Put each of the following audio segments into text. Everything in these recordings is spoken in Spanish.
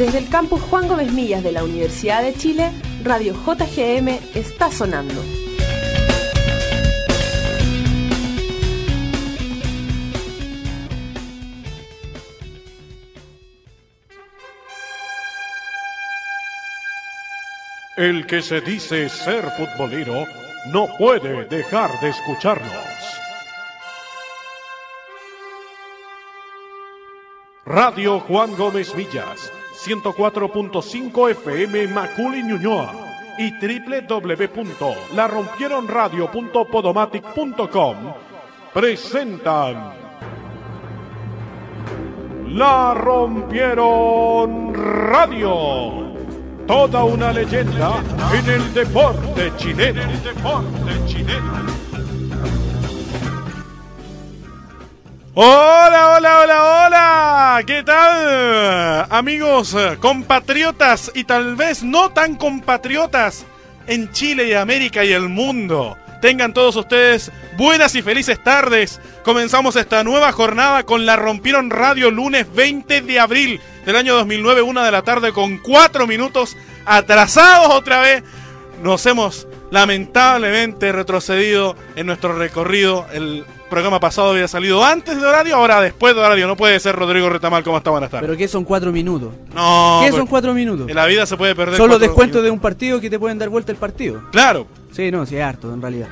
Desde el campus Juan Gómez Millas de la Universidad de Chile, Radio JGM está sonando. El que se dice ser futbolero no puede dejar de escucharnos. Radio Juan Gómez Millas, 104.5 FM Macul y Ñuñoa y www.larompieronradio.podomatic.com presentan La Rompieron Radio. Toda una leyenda en el deporte chileno. Hola, hola, hola, hola. ¿Qué tal, amigos, compatriotas y tal vez no tan compatriotas en Chile y América y el mundo? Tengan todos ustedes buenas y felices tardes. Comenzamos esta nueva jornada con La Rompieron Radio, lunes 20 de abril del año 2009, 1 de la tarde con 4 minutos, atrasados otra vez. Nos hemos lamentablemente retrocedido en nuestro recorrido. El programa pasado había salido antes de horario, ahora después de horario. No puede ser, Rodrigo Retamal. ¿Cómo está? Buenas tardes. ¿Pero qué son 4 minutos? No. ¿Qué son 4 minutos? En la vida se puede perder. Son los descuentos de un partido que te pueden dar vuelta el partido. Claro. Sí, no, sí, es harto en realidad.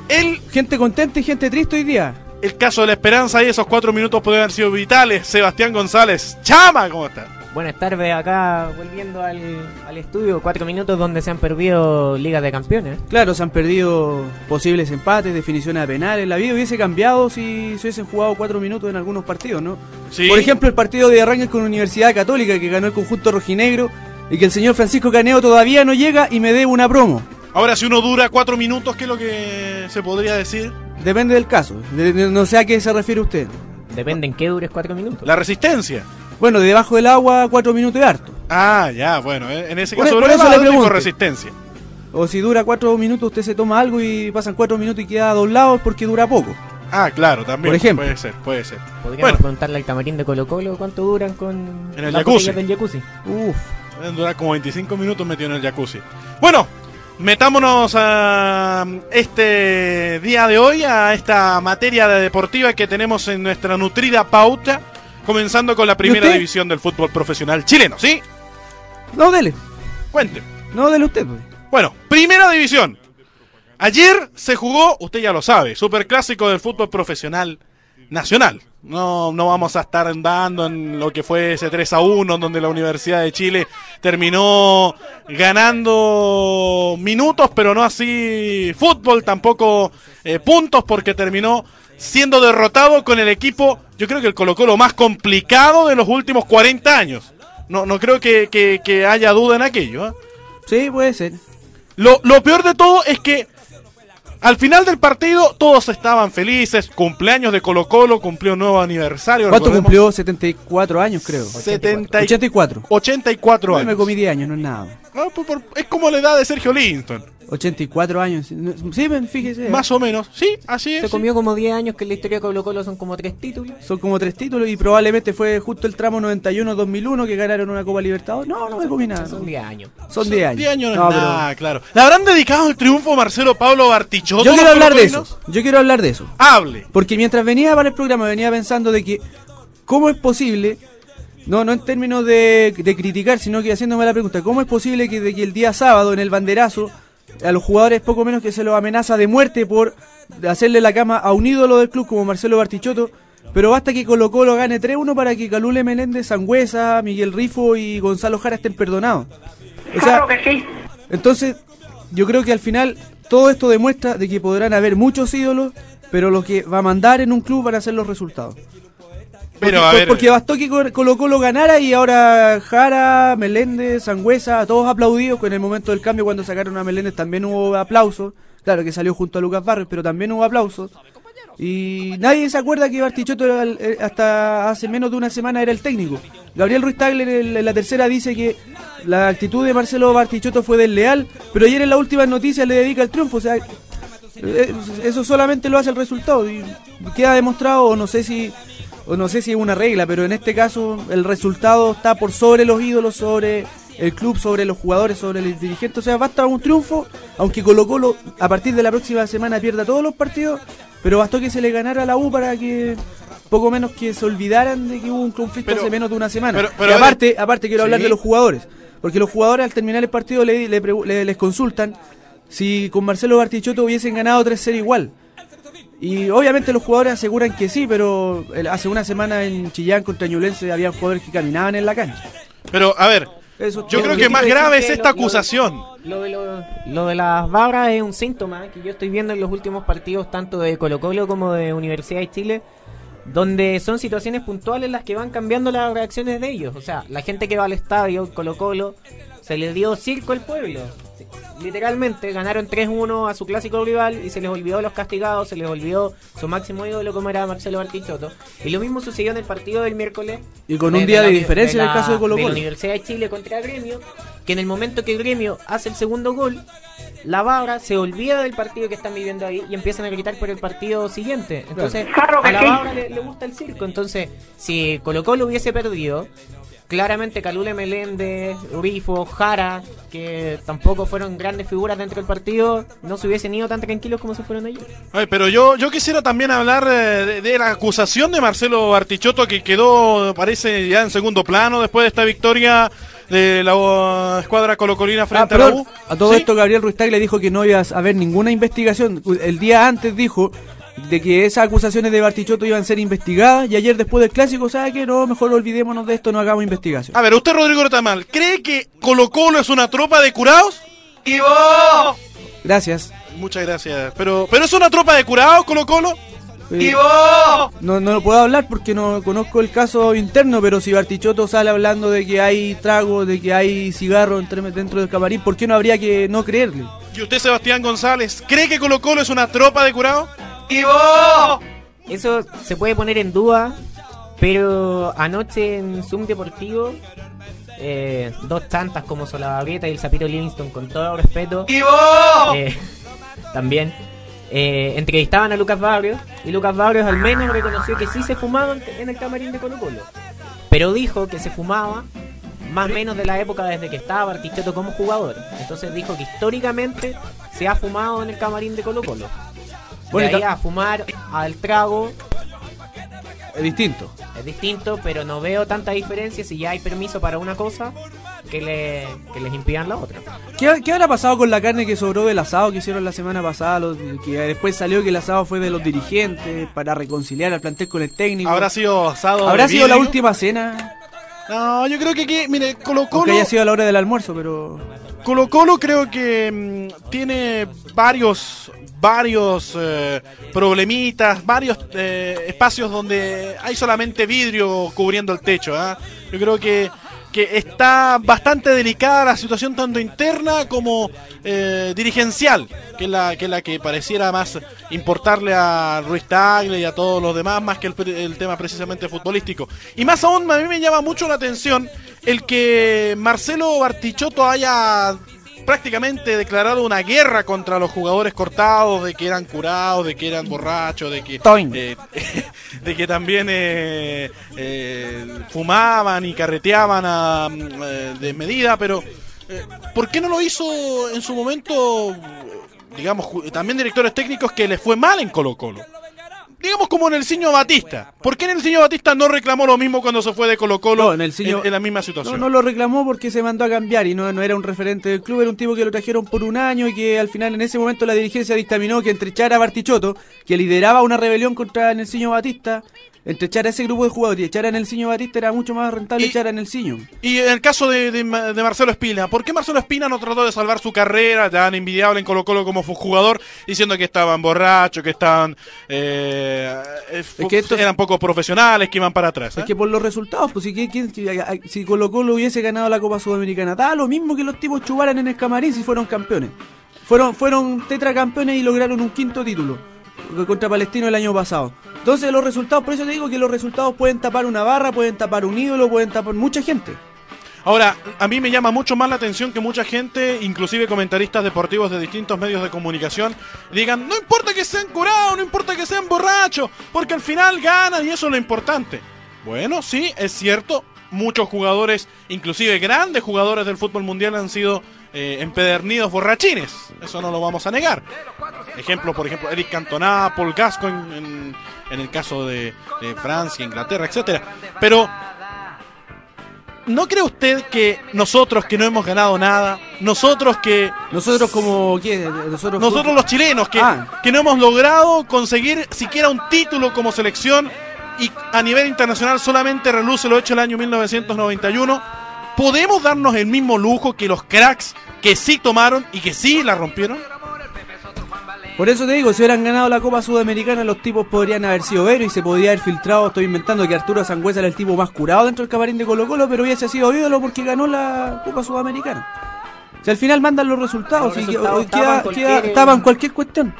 Gente contenta y gente triste hoy día. El caso de la esperanza y esos 4 minutos pueden haber sido vitales. Sebastián González. Chama, ¿cómo está? Buenas tardes, acá volviendo al estudio. 4 minutos donde se han perdido ligas de campeones. Claro, se han perdido posibles empates, definiciones a penales. La vida hubiese cambiado si se hubiesen jugado 4 minutos en algunos partidos, ¿no? Sí. Por ejemplo, el partido de Rangers con Universidad Católica, que ganó el conjunto rojinegro, y que el señor Francisco Caneo todavía no llega y me debe una promo. Ahora, si uno dura 4 minutos, ¿qué es lo que se podría decir? Depende del caso. No sé a qué se refiere usted. Depende en qué dures 4 minutos. La resistencia. Bueno, debajo del agua 4 minutos es harto. Ah, ya, bueno, en ese caso por eso le pregunto. Resistencia. O si dura 4 minutos, usted se toma algo y pasan 4 minutos y queda doblado, es porque dura poco. Ah, claro, también. Por ejemplo. Puede ser. Podríamos preguntarle al camarín de Colo Colo cuánto duran con en el jacuzzi. Del jacuzzi. Deben durar como 25 minutos metido en el jacuzzi. Bueno, metámonos a este día de hoy, a esta materia deportiva que tenemos en nuestra nutrida pauta. Comenzando con la primera división del fútbol profesional chileno, ¿sí? No, dele. Cuente. No, dele usted, pues. Bueno, primera división. Ayer se jugó, usted ya lo sabe, superclásico del fútbol profesional nacional. No vamos a estar andando en lo que fue ese 3-1, donde la Universidad de Chile terminó ganando minutos, pero no así fútbol, tampoco puntos, porque terminó siendo derrotado con el equipo, yo creo que el Colo-Colo más complicado de los últimos 40 años. No creo que haya duda en aquello, ¿eh? Sí, puede ser. Lo peor de todo es que al final del partido todos estaban felices. Cumpleaños de Colo-Colo, cumplió un nuevo aniversario. ¿Cuánto cumplió? 74 años, creo. 84 84 años. Me comí 10 años, no es nada. No, es como la edad de Sergio Livingston. 84 años. Sí, fíjese. Más o menos, sí, así es. Se comió como 10 años, que en la historia de Colo-Colo son como 3 títulos. Son como 3 títulos y probablemente fue justo el tramo 91-2001 que ganaron una Copa Libertadores. No me comí nada. Son 10 años. Son 10 años. 10 años no es nada, claro. ¿Le habrán dedicado el triunfo a Marcelo Pablo Bartichotto? Yo quiero hablar de eso. Hable. Porque mientras venía para el programa venía pensando de que ¿cómo es posible, no en términos de criticar, sino que haciéndome la pregunta, ¿cómo es posible que el día sábado en el banderazo a los jugadores poco menos que se los amenaza de muerte por hacerle la cama a un ídolo del club como Marcelo Bartichotto, pero basta que Colo-Colo gane 3-1 para que Calule Meléndez, Sangüesa, Miguel Rifo y Gonzalo Jara estén perdonados? O sea, claro que sí. Entonces, yo creo que al final todo esto demuestra de que podrán haber muchos ídolos, pero lo que va a mandar en un club van a ser los resultados. Porque bastó que Colo-Colo ganara y ahora Jara, Meléndez, Sangüesa, todos aplaudidos. En el momento del cambio, cuando sacaron a Meléndez también hubo aplausos. Claro que salió junto a Lucas Barrios, pero también hubo aplausos. Y nadie se acuerda que Bartichotto hasta hace menos de una semana era el técnico. Gabriel Ruiz Tagle en la tercera dice que la actitud de Marcelo Bartichotto fue desleal, pero ayer en las últimas noticias le dedica el triunfo. O sea, eso solamente lo hace el resultado y queda demostrado, o no sé si o no sé si es una regla, pero en este caso el resultado está por sobre los ídolos, sobre el club, sobre los jugadores, sobre el dirigente. O sea, basta un triunfo, aunque Colo-Colo a partir de la próxima semana pierda todos los partidos, pero bastó que se le ganara a la U para que poco menos que se olvidaran de que hubo un conflicto hace menos de una semana. Pero y aparte quiero hablar de los jugadores, porque los jugadores al terminar el partido les consultan si con Marcelo Bartichotto hubiesen ganado 3-0 igual. Y obviamente los jugadores aseguran que sí, pero hace una semana en Chillán contra Ñublense había jugadores que caminaban en la cancha. Pero, a ver, yo creo que más grave es esta acusación. Lo de las barras es un síntoma que yo estoy viendo en los últimos partidos, tanto de Colo-Colo como de Universidad de Chile, donde son situaciones puntuales las que van cambiando las reacciones de ellos. O sea, la gente que va al estadio, Colo-Colo, se le dio circo al pueblo. Literalmente ganaron 3-1 a su clásico rival y se les olvidó los castigados, se les olvidó su máximo ídolo como era Marcelo Bartichotto. Y lo mismo sucedió en el partido del miércoles. Y con un día de diferencia en el caso de Colo-Colo. De la Universidad de Chile contra Gremio, que en el momento que el Gremio hace el segundo gol, la barra se olvida del partido que están viviendo ahí y empiezan a gritar por el partido siguiente. Entonces, a la barra le gusta el circo. Entonces, si Colo-Colo hubiese perdido, claramente Calule Meléndez, Rifo, Jara, que tampoco fueron grandes figuras dentro del partido, no se hubiesen ido tan tranquilos como se fueron ayer. Ay, pero yo quisiera también hablar de la acusación de Marcelo Bartichotto, que quedó, parece, ya en segundo plano después de esta victoria de la escuadra colocolina frente a la U. A todo esto Gabriel Ruiz Tagle dijo que no iba a haber ninguna investigación. El día antes dijo de que esas acusaciones de Bartichotto iban a ser investigadas, y ayer después del clásico, ¿sabe qué? No, mejor olvidémonos de esto, no hagamos investigación. A ver, usted, Rodrigo Retamal, ¿cree que Colo-Colo es una tropa de curados? ¡Y vos! Gracias. Muchas gracias. Pero ¿es una tropa de curados, Colo-Colo? ¡Y vos! No lo puedo hablar porque no conozco el caso interno, pero si Bartichotto sale hablando de que hay trago, de que hay cigarro dentro del camarín, ¿por qué no habría que no creerle? ¿Y usted, Sebastián González, cree que Colo-Colo es una tropa de curados? ¡Y vos! Eso se puede poner en duda, pero anoche en Zoom Deportivo, dos chantas como Solabarrieta y el Zapito Livingston, con todo respeto, ¡y vos! También entrevistaban a Lucas Barrios, y Lucas Barrios al menos reconoció que sí se fumaba en el camarín de Colo-Colo, pero dijo que se fumaba más o menos de la época desde que estaba Bartichotto como jugador. Entonces dijo que históricamente se ha fumado en el camarín de Colo-Colo. De ahí a fumar al trago es distinto. Es distinto, pero no veo tanta diferencia si ya hay permiso para una cosa que les impidan la otra. ¿Qué habrá pasado con la carne que sobró del asado que hicieron la semana pasada? Que después salió que el asado fue de los dirigentes para reconciliar al plantel con el técnico. ¿Habrá sido asado? ¿Habrá sido la última cena? No, yo creo que mire, Colo-Colo... Aunque haya sido a la hora del almuerzo, pero... Colo-Colo creo que tiene varios problemitas, varios espacios donde hay solamente vidrio cubriendo el techo. Yo creo que está bastante delicada la situación, tanto interna como dirigencial, que es la que pareciera más importarle a Ruiz Tagle y a todos los demás, más que el tema precisamente futbolístico. Y más aún, a mí me llama mucho la atención el que Marcelo Bartichotto haya prácticamente declarado una guerra contra los jugadores cortados, de que eran curados, de que eran borrachos, de que también fumaban y carreteaban de medida, pero ¿por qué no lo hizo en su momento, digamos, también directores técnicos que les fue mal en Colo-Colo? Digamos como Nelsinho Batista. ¿Por qué Nelsinho Batista no reclamó lo mismo cuando se fue de Colo-Colo en la misma situación? No lo reclamó porque se mandó a cambiar y no era un referente del club, era un tipo que lo trajeron por un año y que al final en ese momento la dirigencia dictaminó que entre echar a Bartichotto, que lideraba una rebelión contra Nelsinho Batista, entre echar a ese grupo de jugadores y echar a Nelsinho Batista era mucho más rentable echar a Nelsinho. Y en el caso de Marcelo Espina, ¿por qué Marcelo Espina no trató de salvar su carrera tan envidiable en Colo-Colo como jugador, diciendo que estaban borrachos, que estaban eran poco profesionales, que iban para atrás? Es que por los resultados, pues si Colo-Colo hubiese ganado la Copa Sudamericana, da lo mismo que los tipos chubaran en el camarín si fueron campeones. Fueron tetracampeones y lograron un quinto título contra Palestino el año pasado. Entonces los resultados, por eso te digo que los resultados pueden tapar una barra, pueden tapar un ídolo, pueden tapar mucha gente. Ahora, a mí me llama mucho más la atención que mucha gente, inclusive comentaristas deportivos de distintos medios de comunicación, digan, no importa que sean curados, no importa que sean borrachos, porque al final ganan y eso es lo importante. Bueno, sí, es cierto, muchos jugadores, inclusive grandes jugadores del fútbol mundial han sido empedernidos borrachines, eso no lo vamos a negar. Por ejemplo, Eric Cantona, Paul Gascoigne en el caso de Francia, Inglaterra, etcétera. Pero ¿no cree usted que nosotros que no hemos ganado nada, nosotros como ¿qué? Nosotros los chilenos que no hemos logrado conseguir siquiera un título como selección y a nivel internacional solamente reluce lo hecho el año 1991, podemos darnos el mismo lujo que los cracks que sí tomaron y que sí la rompieron? Por eso te digo, si hubieran ganado la Copa Sudamericana, los tipos podrían haber sido veros y se podría haber filtrado. Estoy inventando que Arturo Sangüesa era el tipo más curado dentro del camarín de Colo-Colo, pero hubiese sido ídolo porque ganó la Copa Sudamericana. Si al final mandan los resultados, tapan cualquier cuestión.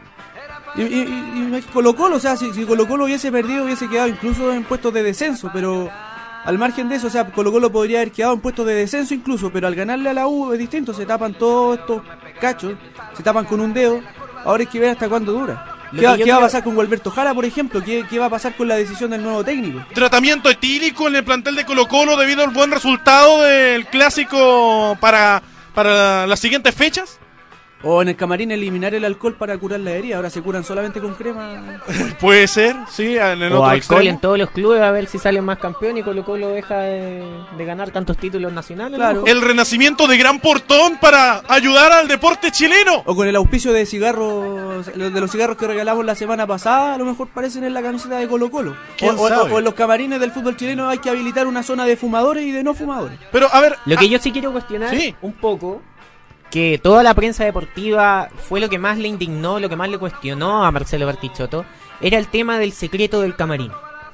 Y Colo-Colo, o sea, si Colo-Colo hubiese perdido, hubiese quedado incluso en puestos de descenso, pero al margen de eso, o sea, Colo-Colo podría haber quedado en puestos de descenso incluso, pero al ganarle a la U es distinto, se tapan todos estos cachos, se tapan con un dedo. Ahora hay que ver hasta cuándo dura. ¿Qué va a pasar con Gualberto Jara, por ejemplo? ¿Qué va a pasar con la decisión del nuevo técnico? Tratamiento etílico en el plantel de Colo-Colo debido al buen resultado del clásico para las siguientes fechas. O en el camarín eliminar el alcohol para curar la herida. Ahora se curan solamente con crema. Puede ser, sí. En el o otro alcohol extremo. En todos los clubes a ver si salen más campeón y Colo-Colo deja de ganar tantos títulos nacionales. Claro. El renacimiento de Gran Portón para ayudar al deporte chileno. O con el auspicio de cigarros, de los cigarros que regalamos la semana pasada, a lo mejor parecen en la camiseta de Colo-Colo. O en los camarines del fútbol chileno hay que habilitar una zona de fumadores y de no fumadores. Pero a ver, lo que yo sí quiero cuestionar un poco, que toda la prensa deportiva fue lo que más le indignó, lo que más le cuestionó a Marcelo Bartichotto, era el tema del secreto del camarín.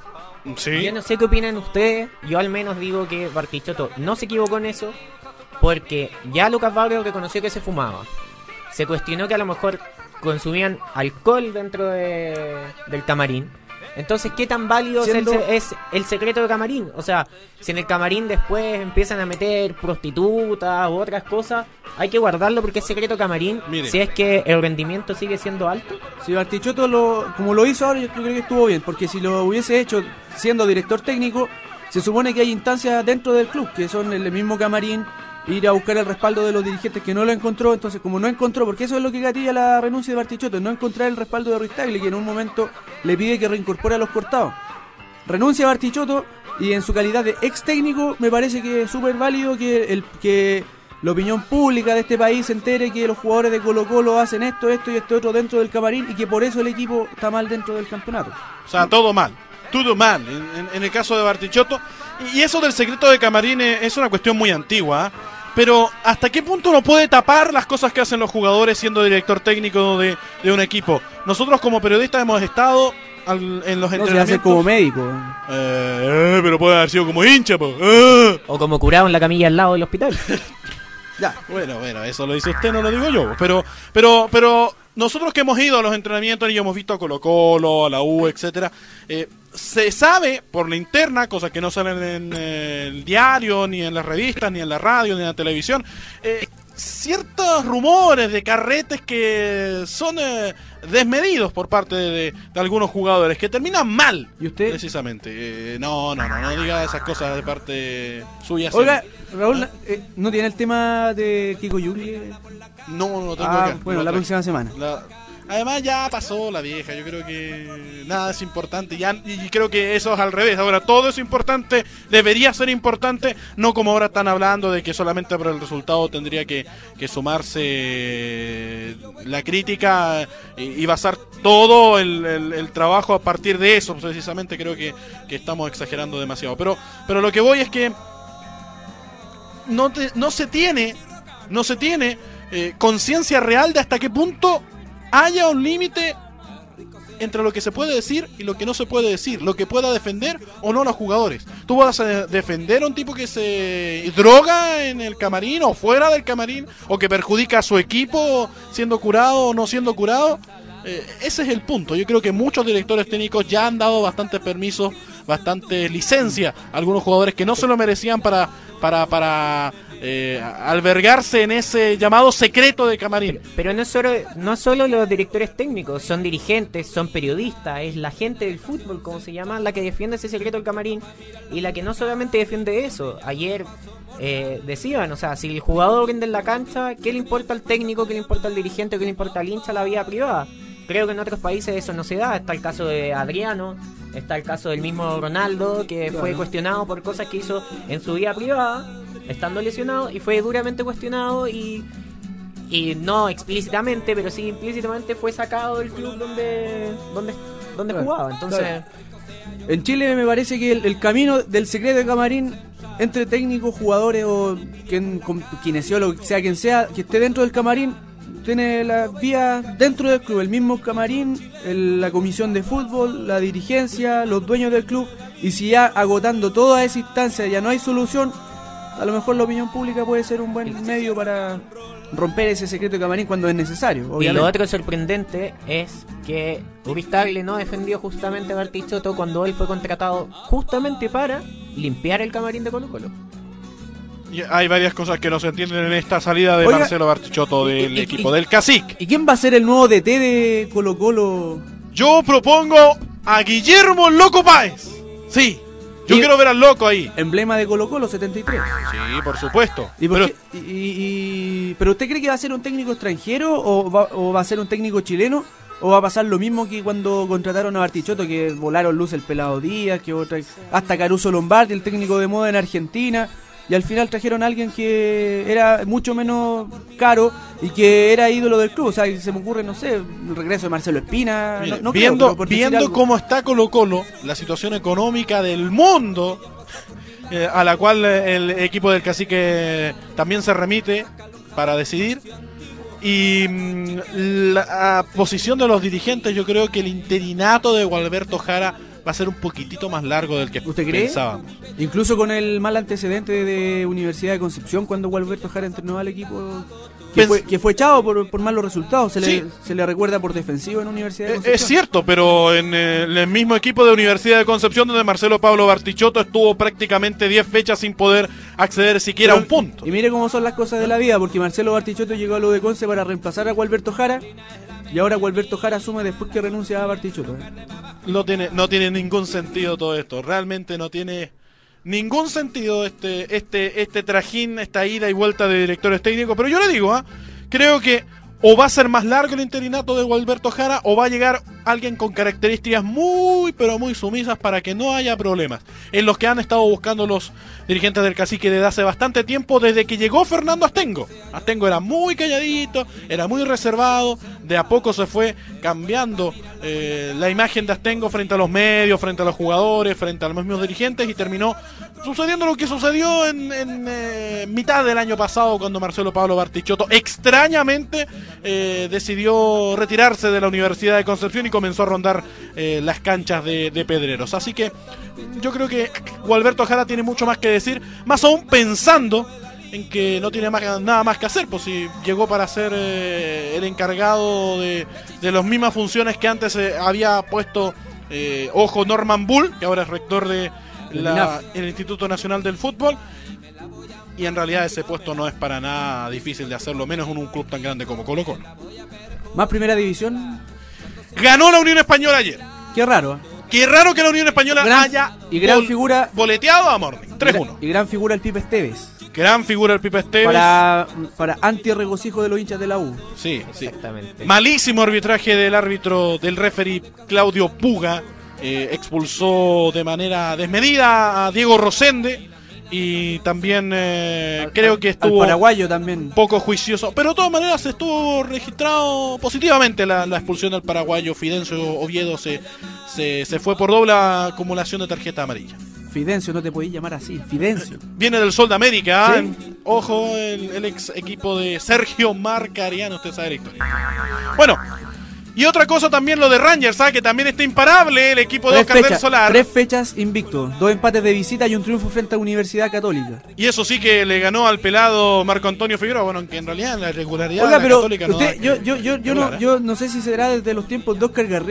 Sí. Yo no sé qué opinan ustedes, yo al menos digo que Bartichotto no se equivocó en eso, porque ya Lucas Barrio reconoció que se fumaba. Se cuestionó que a lo mejor consumían alcohol dentro del camarín. Entonces, ¿qué tan válido es el secreto del camarín? O sea, si en el camarín después empiezan a meter prostitutas u otras cosas, hay que guardarlo porque es secreto camarín. Mire. Si es que el rendimiento sigue siendo alto. Si Bartichotto como lo hizo ahora, yo creo que estuvo bien, porque si lo hubiese hecho siendo director técnico, se supone que hay instancias dentro del club, que son el mismo camarín, ir a buscar el respaldo de los dirigentes que no lo encontró. Entonces, como no encontró, porque eso es lo que gatilla la renuncia de Bartichotto, no encontrar el respaldo de Ruiz-Tagle, que en un momento le pide que reincorpore a los cortados. Renuncia a Bartichotto y en su calidad de ex técnico me parece que es súper válido que la opinión pública de este país se entere que los jugadores de Colo-Colo hacen esto y esto otro dentro del camarín y que por eso el equipo está mal dentro del campeonato. O sea, todo mal en el caso de Bartichotto. Y eso del secreto de camarín es una cuestión muy antigua, ¿eh? Pero ¿hasta qué punto no puede tapar las cosas que hacen los jugadores siendo director técnico de un equipo? Nosotros como periodistas hemos estado en los entrenamientos. No se hace como médico. Pero puede haber sido como hincha, po. O como curado en la camilla al lado del hospital. Ya, bueno, eso lo dice usted, no lo digo yo. Pero nosotros que hemos ido a los entrenamientos y hemos visto a Colo-Colo, a la U, etcétera, se sabe por la interna, cosas que no salen en el diario, ni en las revistas, ni en la radio, ni en la televisión, ciertos rumores de carretes que son desmedidos por parte de algunos jugadores que terminan mal. ¿Y usted? Precisamente. No diga esas cosas de parte suya. Oiga, Raúl, ¿no tiene el tema de Kiko Yugli? No tengo acá. Bueno, la próxima semana. Además ya pasó la vieja, yo creo que nada es importante y creo que eso es al revés. Ahora todo es importante, debería ser importante, no como ahora están hablando de que solamente por el resultado tendría que sumarse la crítica y basar todo el trabajo a partir de eso. Precisamente creo que estamos exagerando demasiado, pero lo que voy es que no se tiene conciencia real de hasta qué punto haya un límite entre lo que se puede decir y lo que no se puede decir, lo que pueda defender o no los jugadores. Tú vas a defender a un tipo que se droga en el camarín o fuera del camarín, o que perjudica a su equipo siendo curado o no siendo curado. Ese es el punto. Yo creo que muchos directores técnicos ya han dado bastantes permisos bastante licencia a algunos jugadores que no se lo merecían para albergarse en ese llamado secreto de camarín. Pero no solo los directores técnicos, son dirigentes, son periodistas, es la gente del fútbol, como se llama, la que defiende ese secreto del camarín, y la que no solamente defiende eso. Ayer decían, o sea, si el jugador rinde en la cancha, ¿qué le importa al técnico, qué le importa al dirigente, qué le importa al hincha, la vida privada? Creo que en otros países eso no se da. Está el caso de Adriano, está el caso del mismo Ronaldo, que fue cuestionado por cosas que hizo en su vida privada, estando lesionado, y fue duramente cuestionado y no explícitamente, pero sí implícitamente fue sacado del club donde jugaba. Entonces, en Chile me parece que el camino del secreto de camarín entre técnicos, jugadores o kinesiólogo, sea quien sea, que esté dentro del camarín, tiene la vía dentro del club, el mismo camarín, la comisión de fútbol, la dirigencia, los dueños del club, y si ya agotando toda esa instancia ya no hay solución, a lo mejor la opinión pública puede ser un buen medio para romper ese secreto de camarín cuando es necesario, obviamente. Y lo otro sorprendente es que Urriztagle no defendió justamente a Bartichotto cuando él fue contratado justamente para limpiar el camarín de Colo-Colo. Y hay varias cosas que no se entienden en esta salida de Marcelo Bartichotto del equipo del Cacique. ¿Y quién va a ser el nuevo DT de Colo-Colo? Yo propongo a Guillermo Loco Páez. Sí, yo quiero ver al Loco ahí. Emblema de Colo-Colo 73. Sí, por supuesto. ¿Pero usted cree que va a ser un técnico extranjero o va a ser un técnico chileno? ¿O va a pasar lo mismo que cuando contrataron a Bartichotto, que volaron luz el Pelado Díaz, hasta Caruso Lombardi, el técnico de moda en Argentina? Y al final trajeron a alguien que era mucho menos caro y que era ídolo del club. O sea, se me ocurre, no sé, el regreso de Marcelo Espina. Mire, no viendo creo, cómo está Colo-Colo, la situación económica del mundo, a la cual el equipo del Cacique también se remite para decidir, y la posición de los dirigentes, yo creo que el interinato de Gualberto Jara va a ser un poquitito más largo del que ¿usted cree? pensábamos. Incluso con el mal antecedente de Universidad de Concepción, cuando Gualberto Jara entrenó al equipo que fue echado por malos resultados. Se le recuerda por defensivo en Universidad de Concepción. Es cierto, pero en el mismo equipo de Universidad de Concepción, donde Marcelo Pablo Bartichotto estuvo prácticamente 10 fechas sin poder acceder siquiera a un punto. Y mire cómo son las cosas de la vida, porque Marcelo Bartichotto llegó a lo de Conce para reemplazar a Gualberto Jara, y ahora Gualberto Jara asume después que renuncia a Bartichotto. No tiene ningún sentido todo esto. Realmente no tiene ningún sentido este trajín, esta ida y vuelta de directores técnicos. Pero yo le digo, creo que o va a ser más largo el interinato de Gualberto Jara, o va a llegar alguien con características muy, pero muy sumisas para que no haya problemas. En los que han estado buscando los dirigentes del Cacique desde hace bastante tiempo, desde que llegó Fernando Astengo. Astengo era muy calladito, era muy reservado, de a poco se fue cambiando la imagen de Astengo frente a los medios, frente a los jugadores, frente a los mismos dirigentes, y terminó sucediendo lo que sucedió en mitad del año pasado, cuando Marcelo Pablo Bartichotto extrañamente decidió retirarse de la Universidad de Concepción y comenzó a rondar las canchas de Pedreros. Así que yo creo que Gualberto Jara tiene mucho más que decir, más aún pensando en que no tiene nada más que hacer, pues si llegó para ser el encargado de las mismas funciones que antes había puesto ojo Norman Bull, que ahora es rector de el Instituto Nacional del Fútbol, y en realidad ese puesto no es para nada difícil de hacerlo, menos en un club tan grande como Colo-Colo. Más primera división. Ganó la Unión Española ayer. Qué raro. Qué raro que la Unión Española haya figura boleteado a Morning. 3-1. Y gran figura el Pipe Esteves. Gran figura el Pipe Esteves. Para anti-regocijo de los hinchas de la U. Sí, exactamente. Malísimo arbitraje del referee Claudio Puga. Expulsó de manera desmedida a Diego Rosende. Y también creo que estuvo al paraguayo también poco juicioso, pero de todas maneras estuvo registrado positivamente la expulsión del paraguayo Fidencio Oviedo. Se fue por doble acumulación de tarjeta amarilla. Fidencio, no te podéis llamar así, Fidencio. Viene del Sol de América, ¿sí? Ojo, el ex equipo de Sergio Marcariano, usted sabe la historia. Bueno, y otra cosa también lo de Rangers, que también está imparable el equipo de Oscar del Solar. 3 fechas invicto, 2 empates de visita y un triunfo frente a Universidad Católica. Y eso sí que le ganó al pelado Marco Antonio Figueroa, bueno, que en realidad en la regularidad de la Católica usted, yo no sé si será desde los tiempos de Oscar Garré,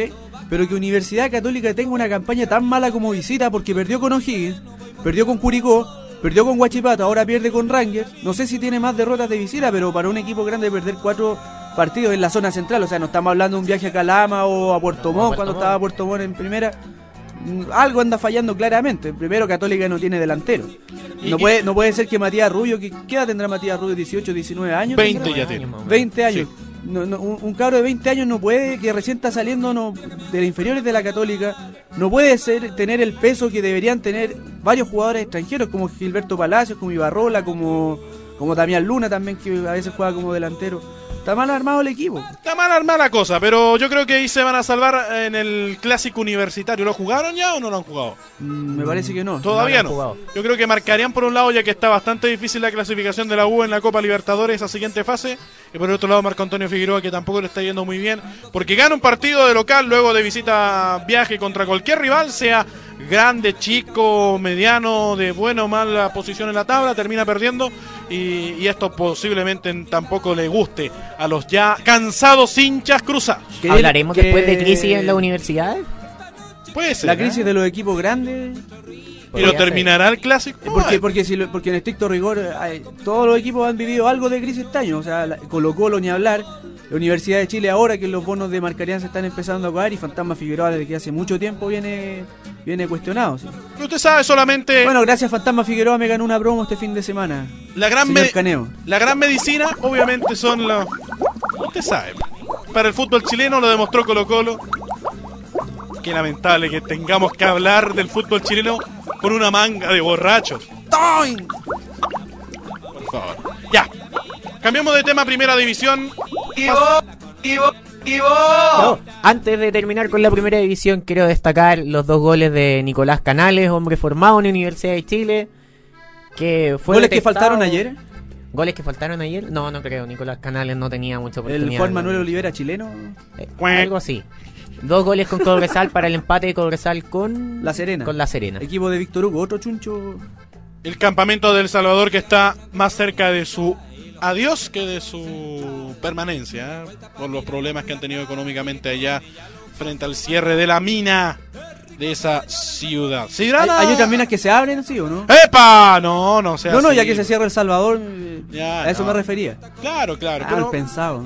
pero que Universidad Católica tenga una campaña tan mala como visita, porque perdió con O'Higgins, perdió con Curicó, perdió con Huachipato, ahora pierde con Rangers. No sé si tiene más derrotas de visita, pero para un equipo grande perder 4 partidos en la zona central, o sea, no estamos hablando de un viaje a Calama o a Puerto Montt cuando estaba Puerto Montt en primera. Algo anda fallando claramente. Primero, Católica no tiene delantero. No puede ser que Matías Rubio, ¿qué edad tendrá Matías Rubio? 18, 19 años. 20 ya tiene. 20 años. Sí. Un cabro de 20 años no puede, que recién está saliendo de las inferiores de la Católica, no puede tener el peso que deberían tener varios jugadores extranjeros, como Gilberto Palacios, como Ibarrola, como Damián Luna también, que a veces juega como delantero. Está mal armado el equipo. Está mal armada la cosa, pero yo creo que ahí se van a salvar en el clásico universitario. ¿Lo jugaron ya o no lo han jugado? Me parece que no. Todavía no. Yo creo que marcarían por un lado, ya que está bastante difícil la clasificación de la U en la Copa Libertadores, esa siguiente fase. Y por el otro lado, Marco Antonio Figueroa, que tampoco le está yendo muy bien, porque gana un partido de local luego de visita viaje contra cualquier rival, sea grande, chico, mediano, de buena o mala posición en la tabla, termina perdiendo. Y esto posiblemente tampoco le guste a los ya cansados hinchas cruzados. ¿Hablaremos después de crisis en la universidad? Puede ser. La crisis de los equipos grandes. ¿Y lo terminará el clásico? Porque en estricto rigor todos los equipos han vivido algo de crisis este año. O sea, Colo-Colo ni hablar. La Universidad de Chile ahora que los bonos de Marcarián se están empezando a pagar, y Fantasma Figueroa desde que hace mucho tiempo viene cuestionado. ¿Sí? Usted sabe solamente... Bueno, gracias Fantasma Figueroa me ganó una promo este fin de semana. La gran medicina obviamente son los... Usted sabe. Para el fútbol chileno lo demostró Colo-Colo. Qué lamentable que tengamos que hablar del fútbol chileno con una manga de borrachos. ¡Toin! Por favor. Ya. Cambiamos de tema, primera división. No, antes de terminar con la primera división, quiero destacar los 2 goles de Nicolás Canales, hombre formado en Universidad de Chile. Que fue ¿Goles que faltaron ayer? ¿Goles que faltaron ayer? No creo. Nicolás Canales no tenía mucha oportunidad. ¿El Juan Manuel Olivera chileno? Algo así. 2 goles con Cobresal para el empate de Cobresal con La Serena. Con La Serena. Equipo de Víctor Hugo, otro chuncho. El campamento del Salvador, que está más cerca de su adiós que de su permanencia, por los problemas que han tenido económicamente allá frente al cierre de la mina de esa ciudad. ¿Hay otras minas que se abren, sí o no? ¡Epa! No sea No, así. ya que se cierra El Salvador, ya, a eso me refería. Claro. Pero pensado.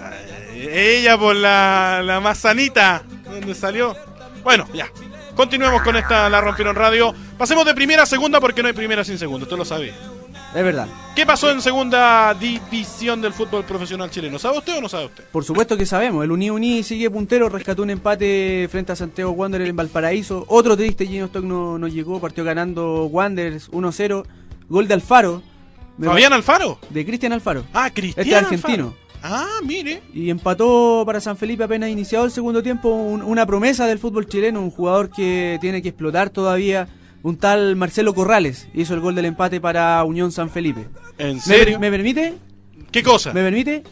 Ella por la manzanita, donde salió. Bueno, ya. Continuemos con la Rompieron Radio. Pasemos de primera a segunda, porque no hay primera sin segunda, usted lo sabe. Es verdad. ¿Qué pasó en segunda división del fútbol profesional chileno? ¿Sabe usted o no sabe usted? Por supuesto que sabemos. El Unión sigue puntero, rescató un empate frente a Santiago Wanderers en Valparaíso. Otro triste, Gino Stock no llegó, partió ganando Wanderers 1-0. Gol de Alfaro. ¿Fabián Alfaro? De Cristian Alfaro. Ah, Cristian Este es argentino. Alfaro. Ah, mire. Y empató para San Felipe apenas iniciado el segundo tiempo, una promesa del fútbol chileno, un jugador que tiene que explotar todavía. Un tal Marcelo Corrales hizo el gol del empate para Unión San Felipe. ¿En serio? ¿Me permite? ¿Qué cosa? ¿Me permite?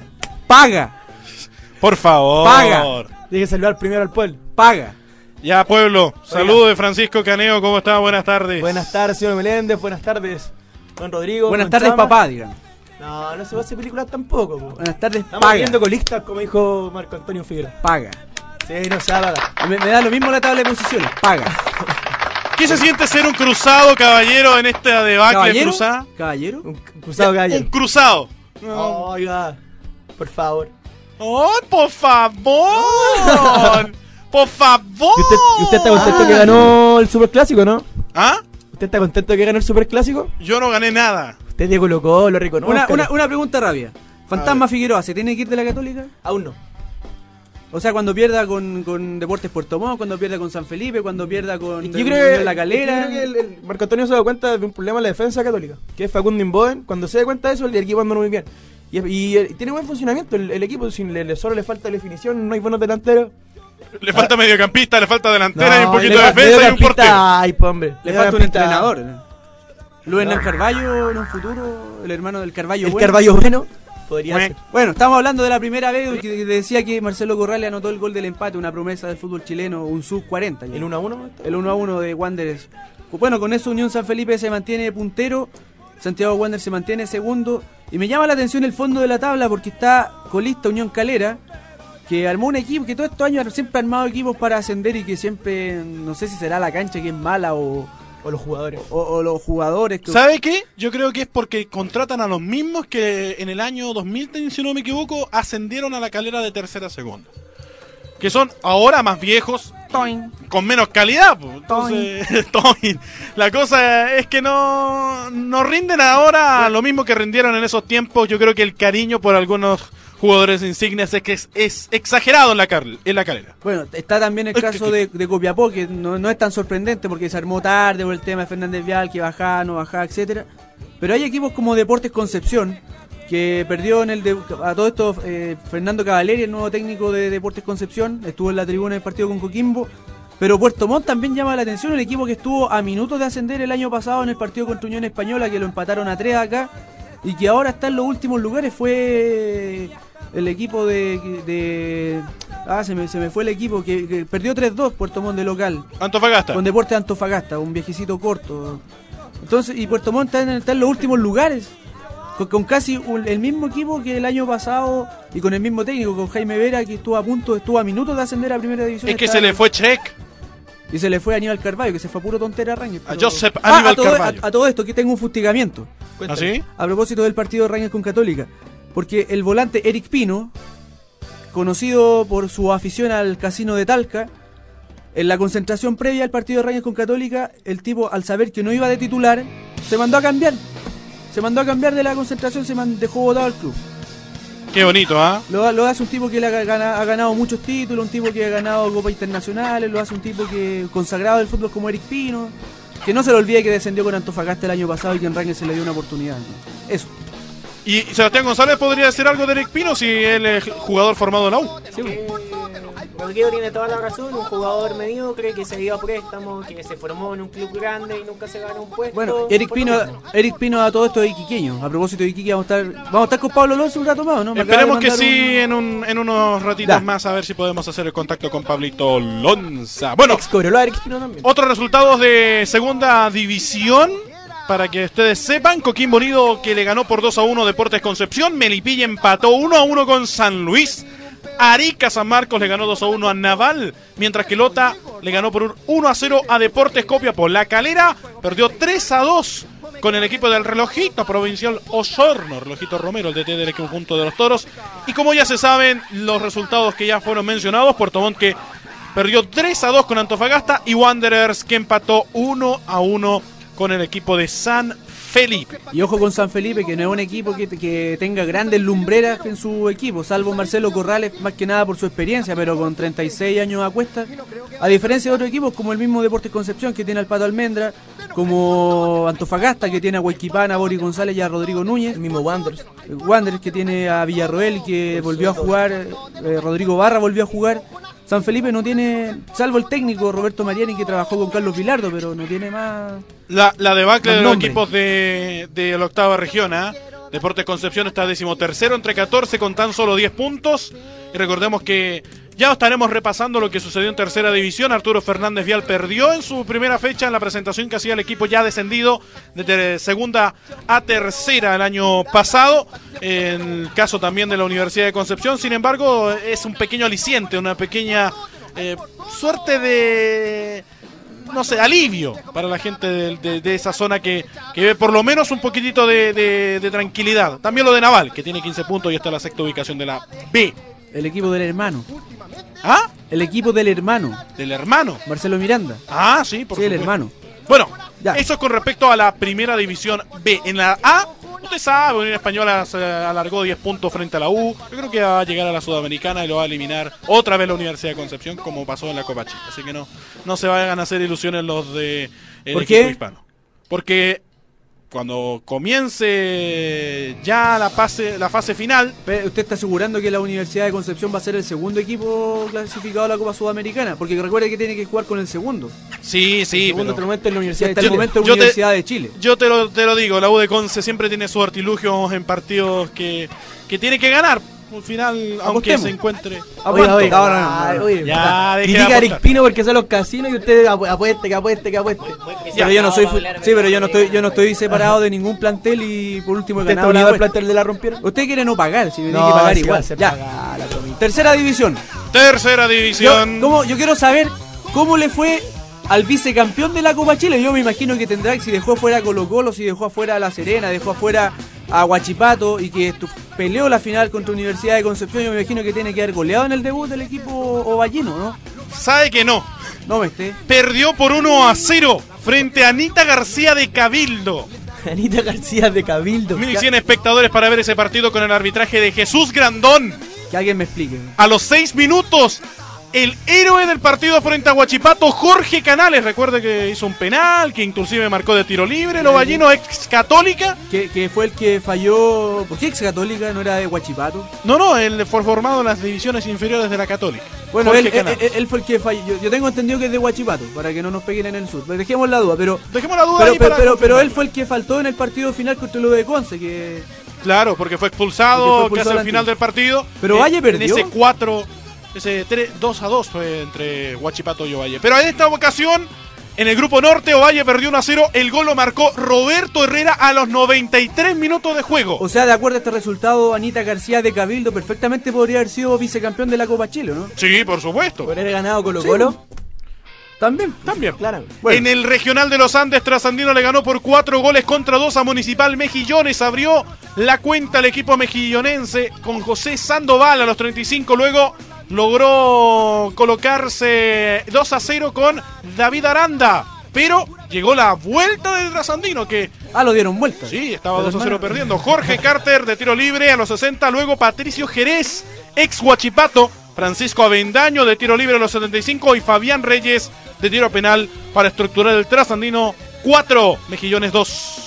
¡Paga! Por favor. ¡Paga! Tiene que saludar primero al pueblo. ¡Paga! Ya, pueblo. Saludos de Francisco Caneo. ¿Cómo está? Buenas tardes. Buenas tardes, señor Meléndez. Buenas tardes, don Rodrigo. Buenas tardes, Chama. papá, digan. No se va a hacer películas tampoco. Po. Buenas tardes, Estamos paga. viendo colistas, como dijo Marco Antonio Figueroa. Paga. Sí, no se va a pagar. Me da lo mismo la tabla de posiciones. Paga. ¿Qué se siente ser un cruzado, caballero, en esta debacle ¿Caballero? cruzada? ¿Caballero? Un cruzado caballero. Un cruzado. Oiga, por favor. ¡Oh, por favor! ¡Por favor! ¿Y usted está contento que ganó el Superclásico, no? ¿Ah? ¿Usted está contento que ganó el Superclásico? Yo no gané nada. Usted te colocó, lo reconoce. Una pregunta rápida. Fantasma Figueroa, ¿se tiene que ir de la Católica? Aún no. O sea, cuando pierda con Deportes Puerto Montt, cuando pierda con San Felipe, cuando pierda con Yo creo La Calera. Yo creo que el Marco Antonio se da cuenta de un problema en la defensa católica, que es Facundo Inboden. Cuando se da cuenta de eso, el equipo anda muy bien. Y tiene buen funcionamiento el equipo, solo le falta definición, no hay buenos delanteros. Le falta mediocampista, le falta delantera y un No, poquito le de falta defensa y un portero. Ay, po, hombre. Le falta un Mediocampista. entrenador. Luis Hernán Carballo en un futuro, el hermano del Carballo El bueno. Carballo bueno podría ser. Bueno, estamos hablando de la primera vez que decía que Marcelo Corrales anotó el gol del empate, una promesa del fútbol chileno, un sub-40. ¿El 1-1? El 1-1 de Wanderers. Bueno, con eso Unión San Felipe se mantiene puntero, Santiago Wanderers se mantiene segundo. Y me llama la atención el fondo de la tabla porque está colista Unión Calera que armó un equipo, que todos estos años siempre ha armado equipos para ascender y que siempre, no sé si será la cancha que es mala o los jugadores. O los jugadores. ¿Sabe qué? Yo creo que es porque contratan a los mismos que en el año 2000, si no me equivoco, ascendieron a la Calera de tercera a segunda. Que son ahora más viejos, con menos calidad. Pues. Entonces, la cosa es que no rinden ahora lo mismo que rindieron en esos tiempos. Yo creo que el cariño por algunos jugadores insignes es que es exagerado en la Calera. Bueno, está también el caso de Copiapó, que no es tan sorprendente porque se armó tarde por el tema de Fernández Vial, que bajaba, no bajaba, etcétera. Pero hay equipos como Deportes Concepción, que perdió a todo esto Fernando Cavalieri, el nuevo técnico de Deportes Concepción, estuvo en la tribuna del partido con Coquimbo. Pero Puerto Montt también llama la atención, el equipo que estuvo a minutos de ascender el año pasado en el partido contra Unión Española, que lo empataron a 3 acá, y que ahora está en los últimos lugares. Fue el equipo se me fue el equipo que perdió 3-2 Puerto Montt de local. Antofagasta. Con Deportes Antofagasta, un viejecito corto. Entonces, y Puerto Montt está en los últimos lugares. Con casi el mismo equipo que el año pasado y con el mismo técnico, con Jaime Vera, que estuvo a minutos de ascender a primera división. Es que se le fue Check. Y se le fue a Aníbal Carvalho, que se fue a puro tontera Rangers. A Josep Aníbal Carvalho. A todo esto, que tengo un fustigamiento. ¿Ah, sí? A propósito del partido de Rangers con Católica. Porque el volante Eric Pino, conocido por su afición al casino de Talca, en la concentración previa al partido de Rangers con Católica, el tipo, al saber que no iba de titular, se mandó a cambiar. Se mandó a cambiar de la concentración, dejó botado al club. Qué bonito, ¿ah? Lo hace un tipo que ha ganado muchos títulos, un tipo que ha ganado copas internacionales, lo hace un tipo que consagrado del fútbol como Eric Pino, que no se le olvide que descendió con Antofagasta el año pasado y que en Rangers se le dio una oportunidad. Eso. ¿Y Sebastián González podría decir algo de Eric Pino si él es jugador formado en la U? Sí, Rodrigo tiene toda la razón, un jugador mediocre que se dio a préstamo, que se formó en un club grande y nunca se ganó un puesto. Bueno, Eric Pino a todo esto de iquiqueño. A propósito de Iquique, vamos a estar con Pablo Alonso un rato más, ¿no? Esperemos que sí, en unos ratitos más, a ver si podemos hacer el contacto con Pablito Lonza. Bueno, Eric Pino también. Otros resultados de segunda división, para que ustedes sepan: Coquimbo Unido, que le ganó por 2-1 Deportes Concepción. Melipilla empató 1-1 con San Luis. Arica San Marcos le ganó 2-1 a Naval, mientras que Lota le ganó por 1-0 a Deportes Copiapó. La Calera perdió 3-2 con el equipo del Relojito Provincial Osorno, Relojito Romero, el DT del conjunto de los Toros. Y como ya se saben los resultados que ya fueron mencionados, Puerto Montt, que perdió 3-2 con Antofagasta, y Wanderers, que empató 1-1 con el equipo de San Felipe. Y ojo con San Felipe, que no es un equipo que tenga grandes lumbreras en su equipo, salvo Marcelo Corrales, más que nada por su experiencia, pero con 36 años a cuesta. A diferencia de otros equipos como el mismo Deportes Concepción, que tiene al Pato Almendra, como Antofagasta, que tiene a Huayquipán, a Boris González y a Rodrigo Núñez. El mismo Wanderers, que tiene a Villarroel, que volvió a jugar, Rodrigo Barra volvió a jugar. San Felipe no tiene, salvo el técnico Roberto Mariani, que trabajó con Carlos Vilardo, pero no tiene más. La debacle de los equipos de la octava región, ¿eh? Deportes Concepción está 13º entre 14 con tan solo 10 puntos. Y recordemos que ya estaremos repasando lo que sucedió en tercera división. Arturo Fernández Vial perdió en su primera fecha en la presentación que hacía el equipo ya descendido de segunda a tercera el año pasado. En el caso también de la Universidad de Concepción, sin embargo, es un pequeño aliciente, una pequeña suerte de, no sé, alivio para la gente de esa zona que ve por lo menos un poquitito de tranquilidad. También lo de Naval, que tiene 15 puntos y está en la sexta ubicación de la B. El equipo del hermano. ¿Ah? El equipo del hermano. ¿Del hermano? Marcelo Miranda. Ah, sí, por supuesto. el hermano. Bueno, ya. Eso es con respecto a la primera división B. En la A, usted sabe, Unión Española se alargó 10 puntos frente a la U. Yo creo que va a llegar a la Sudamericana y lo va a eliminar otra vez la Universidad de Concepción, como pasó en la Copa Chile. Así que no se vayan a hacer ilusiones los de el equipo hispano. Porque cuando comience ya la fase final... ¿Usted está asegurando que la Universidad de Concepción va a ser el segundo equipo clasificado a la Copa Sudamericana? Porque recuerde que tiene que jugar con el segundo. Sí, el segundo hasta el momento es la Universidad de Chile. Momento Universidad de Chile. Yo te lo digo, la U de Conce siempre tiene sus artilugios en partidos que tiene que ganar. Un final, aunque Apostemos. se encuentre. Oiga, No. oye, Ya, deje de critica a Eric apostar. Pino porque son los casinos y usted apueste. Pero yo no soy pero yo no estoy separado de ningún plantel y por último he ¿Usted está ganado la obligado al apuesta. plantel de la rompieron? Usted quiere no pagar, si me tiene que pagar sí va igual. a ser Ya. pagar la comida. Tercera división. Tercera división. Yo quiero saber cómo le fue al vicecampeón de la Copa Chile. Yo me imagino que tendrá que si dejó afuera a Colo-Colo, si dejó afuera a La Serena, dejó afuera a Huachipato y que peleó la final contra Universidad de Concepción. Yo me imagino que tiene que haber goleado en el debut del equipo ovallino, ¿no? Sabe que no. No me esté. Perdió por 1-0 frente a Anita García de Cabildo. Anita García de Cabildo. 1100 espectadores para ver ese partido con el arbitraje de Jesús Grandón. Que alguien me explique. A los 6 minutos, el héroe del partido frente a Huachipato, Jorge Canales. Recuerde que hizo un penal, que inclusive marcó de tiro libre. El ovallino ex Católica. Que fue el que falló. ¿Por qué ex Católica no era de Huachipato? No, él fue formado en las divisiones inferiores de la Católica. Bueno, Jorge él Canales. fue el que falló. Yo tengo entendido que es de Huachipato, para que no nos peguen en el sur. Pero dejemos la duda, pero Dejemos la duda ahí pero para confirmar. él fue el que faltó en el partido final contra lo de Conce, que Claro, porque fue expulsado Porque fue casi expulsado al final del partido. Pero Valle perdió. En ese 2-2 fue entre Huachipato y Ovalle. Pero en esta ocasión, en el grupo norte, Ovalle perdió 1-0. El gol lo marcó Roberto Herrera a los 93 minutos de juego. o sea, de acuerdo a este resultado, Anita García de Cabildo perfectamente podría haber sido vicecampeón de la Copa Chile, ¿no? Sí, por supuesto. Por haber ganado Colo-Colo. También. También. Claro. Bueno. En el regional de los Andes, Trasandino le ganó por 4-2 a Municipal Mejillones. Abrió la cuenta el equipo mejillonense con José Sandoval a los 35. Luego logró colocarse 2-0 con David Aranda. Pero llegó la vuelta del Trasandino que Lo dieron vuelta. sí, estaba Pero 2-0 hermano- perdiendo. Jorge Carter de tiro libre a los 60. Luego Patricio Jerez, ex Huachipato. Francisco Avendaño de tiro libre a los 75. Y Fabián Reyes de tiro penal para estructurar el Trasandino 4, Mejillones 2.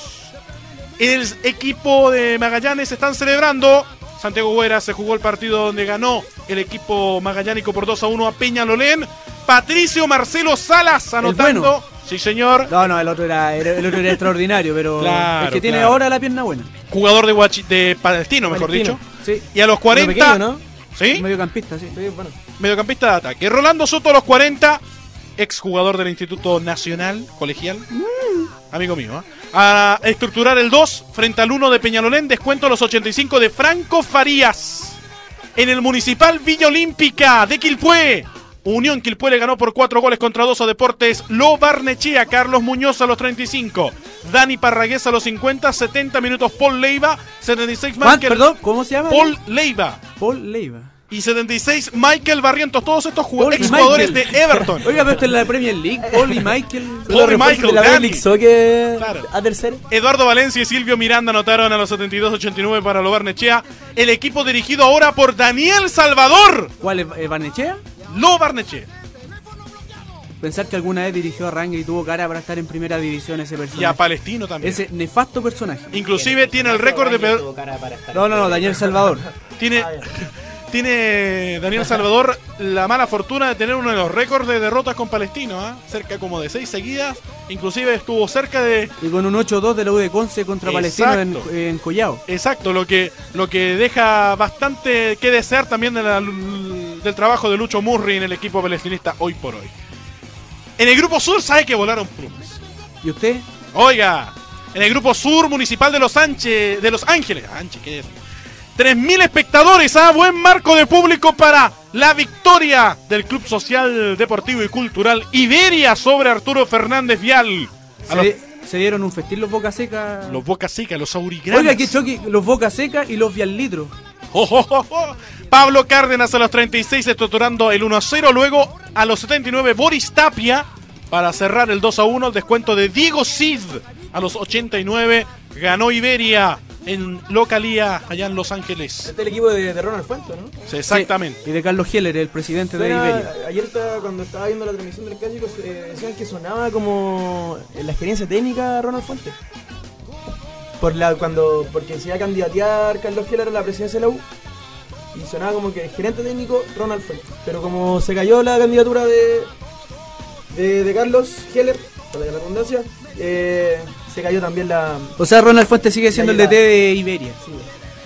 El equipo de Magallanes están celebrando. Santiago Huera se jugó el partido donde ganó el equipo magallánico por 2-1 a Peñalolén. Patricio Marcelo Salas anotando. bueno. Sí, señor. No, el otro era extraordinario, pero Claro, el que tiene claro. ahora la pierna buena. Jugador de Palestino, mejor Palestino. dicho. Sí. Y a los 40. Pequeño, ¿no? ¿Sí? Mediocampista, sí. Sí, bueno. Mediocampista de ataque. Rolando Soto a los 40, exjugador del Instituto Nacional Colegial. Amigo mío, ¿eh? A estructurar el 2 frente al 1 de Peñalolén. Descuento a los 85 de Franco Farías. En el Municipal Villa Olímpica de Quilpué, Unión Quilpué le ganó por 4-2 a Deportes Lo Barnechea. Carlos Muñoz a los 35. Dani Parragués a los 50. 70 minutos Paul Leiva. 76 Michael. Perdón, ¿cómo se llama? Paul Leiva. Paul Leiva. Y 76 Michael Barrientos. Todos estos Paul y exjugadores de Michael. Everton. Oiga, pero esta es la Premier League. Paul y Michael. Paul y Michael, de la Dani. Big Soccer Claro. a tercero. Eduardo Valencia y Silvio Miranda anotaron a los 72-89 para Lo Barnechea. El equipo dirigido ahora por Daniel Salvador. ¿Cuál es? ¿Barnechea? Lo Barnechea. Pensar que alguna vez dirigió a Rangel y tuvo cara para estar en primera división ese Y a personaje. Palestino también. Ese nefasto personaje. Inclusive tiene el récord de peor. No, Daniel Salvador. Tiene Daniel Salvador la mala fortuna de tener uno de los récords de derrotas con Palestino, ¿eh? Cerca como de 6 seguidas. Inclusive estuvo cerca de... Y con un 8-2 de la U de Conce contra Exacto. Palestino en Collao. Exacto, lo que deja bastante que desear también del trabajo de Lucho Murri en el equipo palestinista hoy por hoy. En el grupo sur sabe que volaron plumas. ¿Y usted? Oiga, en el grupo sur municipal de Los Ángeles, ¿qué es? 3.000 espectadores, buen marco de público para la victoria del Club Social, Deportivo y Cultural Iberia sobre Arturo Fernández Vial. Se dieron un festín los Boca Seca. Los Boca Seca, los Aurigranas. Oiga, qué choque, los Boca Seca y los Vial Litro. Pablo Cárdenas a los 36 estructurando el 1-0. Luego a los 79 Boris Tapia para cerrar el 2-1. El descuento de Diego Cid a los 89. Ganó Iberia en localía allá en Los Ángeles. Este es el equipo de Ronald Fuentes, ¿no? Sí, exactamente. Sí, y de Carlos Heller, el presidente de Iberia. Ayer cuando estaba viendo la transmisión del clásico decían que sonaba como en la experiencia técnica Ronald Fuentes. Porque se iba a candidatear Carlos Heller a la presidencia de la U. Y sonaba como que el gerente técnico Ronald Fuentes. Pero como se cayó la candidatura de Carlos Heller, para la redundancia, se cayó también la... O sea, Ronald Fuentes sigue siendo el La DT de Iberia. Sí,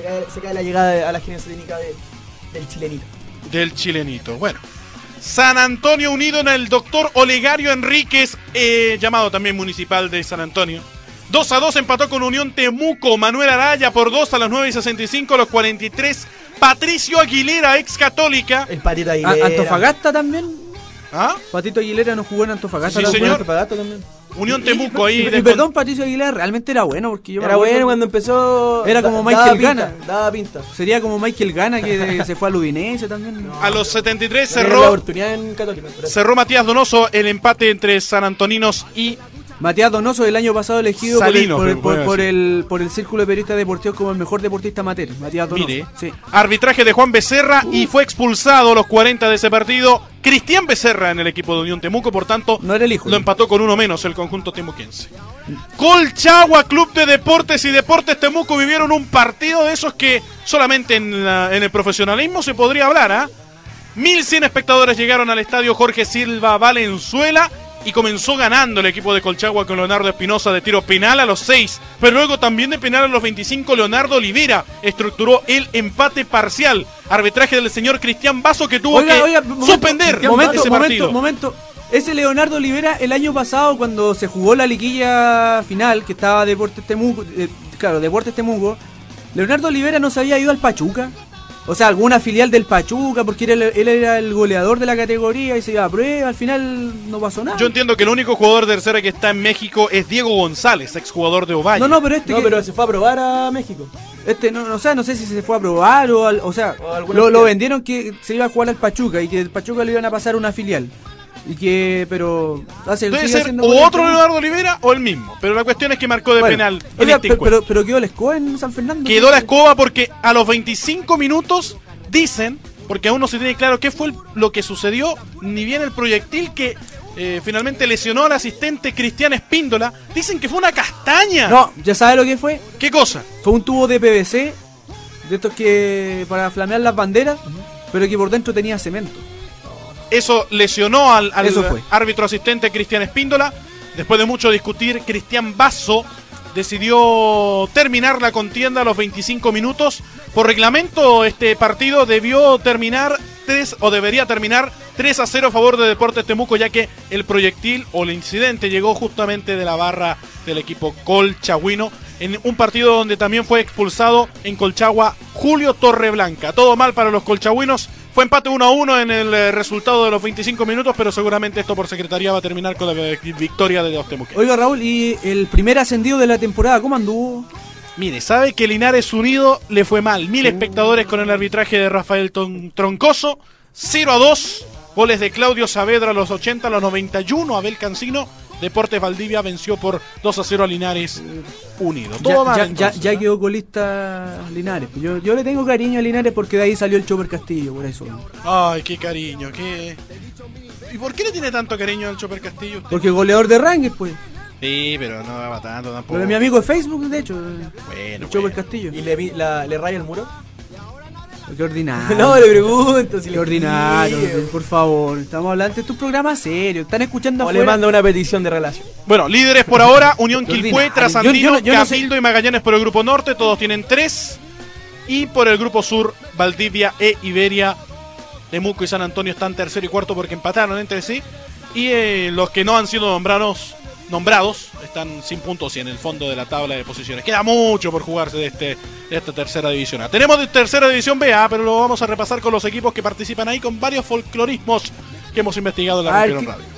Se cae la llegada a la gerencia técnica del chilenito. Del chilenito. Bueno, San Antonio Unido en el doctor Olegario Enríquez, llamado también municipal de San Antonio. 2-2 empató con Unión Temuco. Manuel Araya por 2 a las 9:65, a los 43. Patricio Aguilera, ex Católica. El Patito Aguilera. ¿Antofagasta también? ¿Ah? Patito Aguilera no jugó en Antofagasta. Sí, ¿no? señor. Antofagasta también. Unión Temuco ahí. Y perdón, Patricio Aguilera realmente era bueno, porque yo me Era acuerdo bueno que cuando empezó. Era como daba Michael pinta, Gana. Daba pinta. sería como Michael Gana, que se fue al Udinese también. A los 73 Tenía la cerró, oportunidad en Católica. pero- cerró Matías Donoso el empate entre San Antoninos y Matías Donoso, el año pasado elegido Salinos, por el Círculo de Periodistas Deportivos como el mejor deportista amateur. Matías Donoso. Mire, Sí. arbitraje de Juan Becerra y fue expulsado a los 40 de ese partido Cristian Becerra en el equipo de Unión Temuco, por tanto No era el hijo. lo empató con uno menos el conjunto temuquense. Colchagua, Club de Deportes y Deportes Temuco vivieron un partido de esos que solamente en el profesionalismo se podría hablar, ¿ah? 1.100 espectadores llegaron al estadio Jorge Silva Valenzuela y comenzó ganando el equipo de Colchagua con Leonardo Espinosa de tiro penal a los 6, pero luego también de penal a los 25 Leonardo Olivera estructuró el empate parcial. Arbitraje del señor Cristian Basso, que tuvo que suspender ese partido. Momento. Ese Leonardo Olivera, el año pasado, cuando se jugó la liguilla final, que estaba Deportes Temuco, Deportes Temuco, Leonardo Olivera no se había ido al Pachuca. O sea, alguna filial del Pachuca, porque él era el goleador de la categoría y se iba a prueba, al final no pasó nada. Yo entiendo que el único jugador de tercera que está en México es Diego González, exjugador de Ovalle. No, pero pero se fue a probar a México. no sé si se fue a probar o alguna lo filial. vendieron que se iba a jugar al Pachuca y que el Pachuca le iban a pasar una filial. Pero Debe sigue ser haciendo o goles. otro Leonardo Olivera o el mismo, pero la cuestión es que marcó de Bueno, penal en oiga, este encuentro. pero quedó la escoba en San Fernando. Quedó la escoba porque a los 25 minutos dicen, porque aún no se tiene claro qué fue lo que sucedió, ni bien el proyectil que finalmente lesionó al asistente Cristian Espíndola, dicen que fue una castaña. No, ¿ya sabe lo que fue? ¿Qué cosa? Fue un tubo de PVC, de estos que para flamear las banderas, pero que por dentro tenía cemento. Eso lesionó al Eso fue. árbitro asistente Cristian Espíndola. Después de mucho discutir, Cristian Basso decidió terminar la contienda a los 25 minutos. Por reglamento, este partido debería terminar 3-0 a favor de Deportes Temuco, ya que el proyectil o el incidente llegó justamente de la barra del equipo colchagüino, en un partido donde también fue expulsado en Colchagua Julio Torreblanca. Todo mal para los colchagüinos. Fue empate 1-1 en el resultado de los 25 minutos, pero seguramente esto por secretaría va a terminar con la victoria de los temuqueños. Oiga, Raúl, ¿y el primer ascendido de la temporada cómo anduvo? Mire, sabe que Linares Unido le fue mal. 1.000 espectadores con el arbitraje de Rafael Troncoso. 0-2. Goles de Claudio Saavedra a los 80, a los 91. Abel Cancino. Deportes Valdivia venció por 2-0 a Linares Unido. Todo mal, entonces, ya quedó colista Linares. Yo le tengo cariño a Linares porque de ahí salió el Chopper Castillo, por eso. Ay, qué cariño, qué... ¿Y por qué le tiene tanto cariño al Chopper Castillo usted? Porque goleador de Rangers, pues. Sí, pero no va tanto tampoco. Lo de mi amigo de Facebook, de hecho. Bueno, el Chopper bueno. Castillo. ¿Y le raya el muro? Qué ordinario. No, le pregunto si Qué le ordinario, escribe. por favor. Estamos hablando de tu programa serio. Están escuchando O le afuera. manda una petición de relación. Bueno, líderes por ahora, Unión Qué Quilpué, ordinario. Trasandino, Yo no sé. Cabildo y Magallanes por el grupo norte, todos tienen 3. Y por el grupo sur, Valdivia e Iberia, Temuco y San Antonio están tercero y cuarto porque empataron entre sí. Y los que no han sido nombrados están sin puntos y en el fondo de la tabla de posiciones. Queda mucho por jugarse de esta tercera división A. Tenemos de tercera división B, pero lo vamos a repasar con los equipos que participan ahí con varios folclorismos que hemos investigado en la A ver, Rompieron Radio.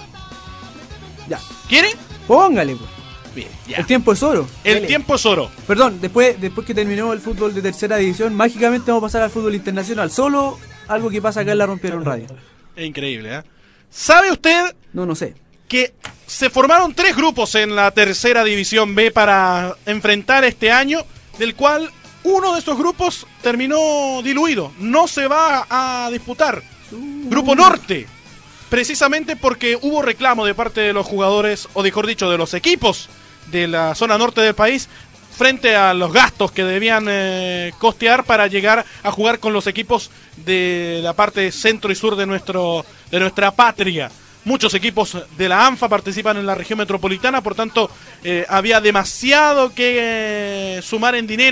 Ya. ¿Quieren? Póngale, pues. Bien, ya. El tiempo es oro. El tiempo es oro. Perdón, después que terminó el fútbol de tercera división, mágicamente vamos a pasar al fútbol internacional. Solo algo que pasa acá en la Rompieron Radio. Es increíble, ¿eh? ¿Sabe usted No sé. que se formaron 3 grupos en la tercera división B para enfrentar este año, del cual uno de estos grupos terminó diluido? No se va a disputar. Grupo Norte. Precisamente porque hubo reclamo de parte de los jugadores, o mejor dicho, de los equipos de la zona norte del país, frente a los gastos que debían costear para llegar a jugar con los equipos de la parte centro y sur de nuestra patria. Muchos equipos de la ANFA participan en la región metropolitana, por tanto había demasiado que sumar en dinero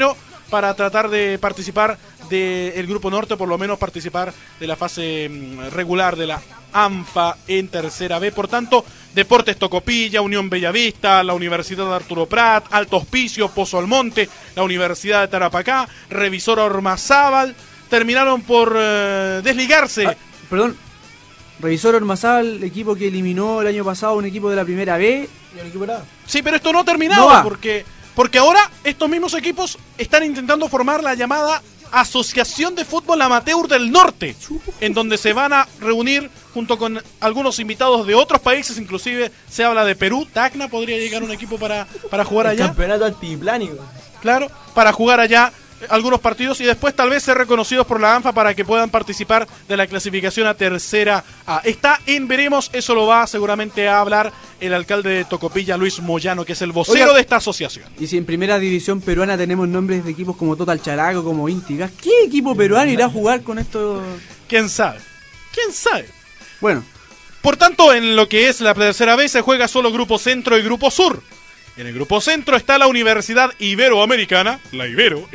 para tratar de participar del Grupo Norte, por lo menos participar de la fase regular de la ANFA en tercera B. Por tanto, Deportes Tocopilla, Unión Bellavista, la Universidad de Arturo Prat, Alto Hospicio, Pozo Almonte, la Universidad de Tarapacá, Revisora Ormazábal, terminaron por desligarse. Perdón, Revisor Ormazábal, el equipo que eliminó el año pasado un equipo de la primera B. Y el equipo era. Sí, pero esto no ha terminado, No va. porque ahora estos mismos equipos están intentando formar la llamada Asociación de Fútbol Amateur del Norte, en donde se van a reunir junto con algunos invitados de otros países, inclusive se habla de Perú. Tacna podría llegar un equipo para jugar El allá. campeonato altiplánico. Claro, para jugar allá algunos partidos y después tal vez ser reconocidos por la ANFA para que puedan participar de la clasificación a tercera A. Está en veremos, eso lo va seguramente a hablar el alcalde de Tocopilla, Luis Moyano, que es el vocero Oiga, de esta asociación. Y si en primera división peruana tenemos nombres de equipos como Total Characo, como Intigas, ¿qué equipo peruano irá a jugar con esto? ¿Quién sabe? ¿Quién sabe? Bueno, Por tanto, en lo que es la tercera B se juega solo Grupo Centro y Grupo Sur. En el Grupo Centro está la Universidad Iberoamericana, la Ibero,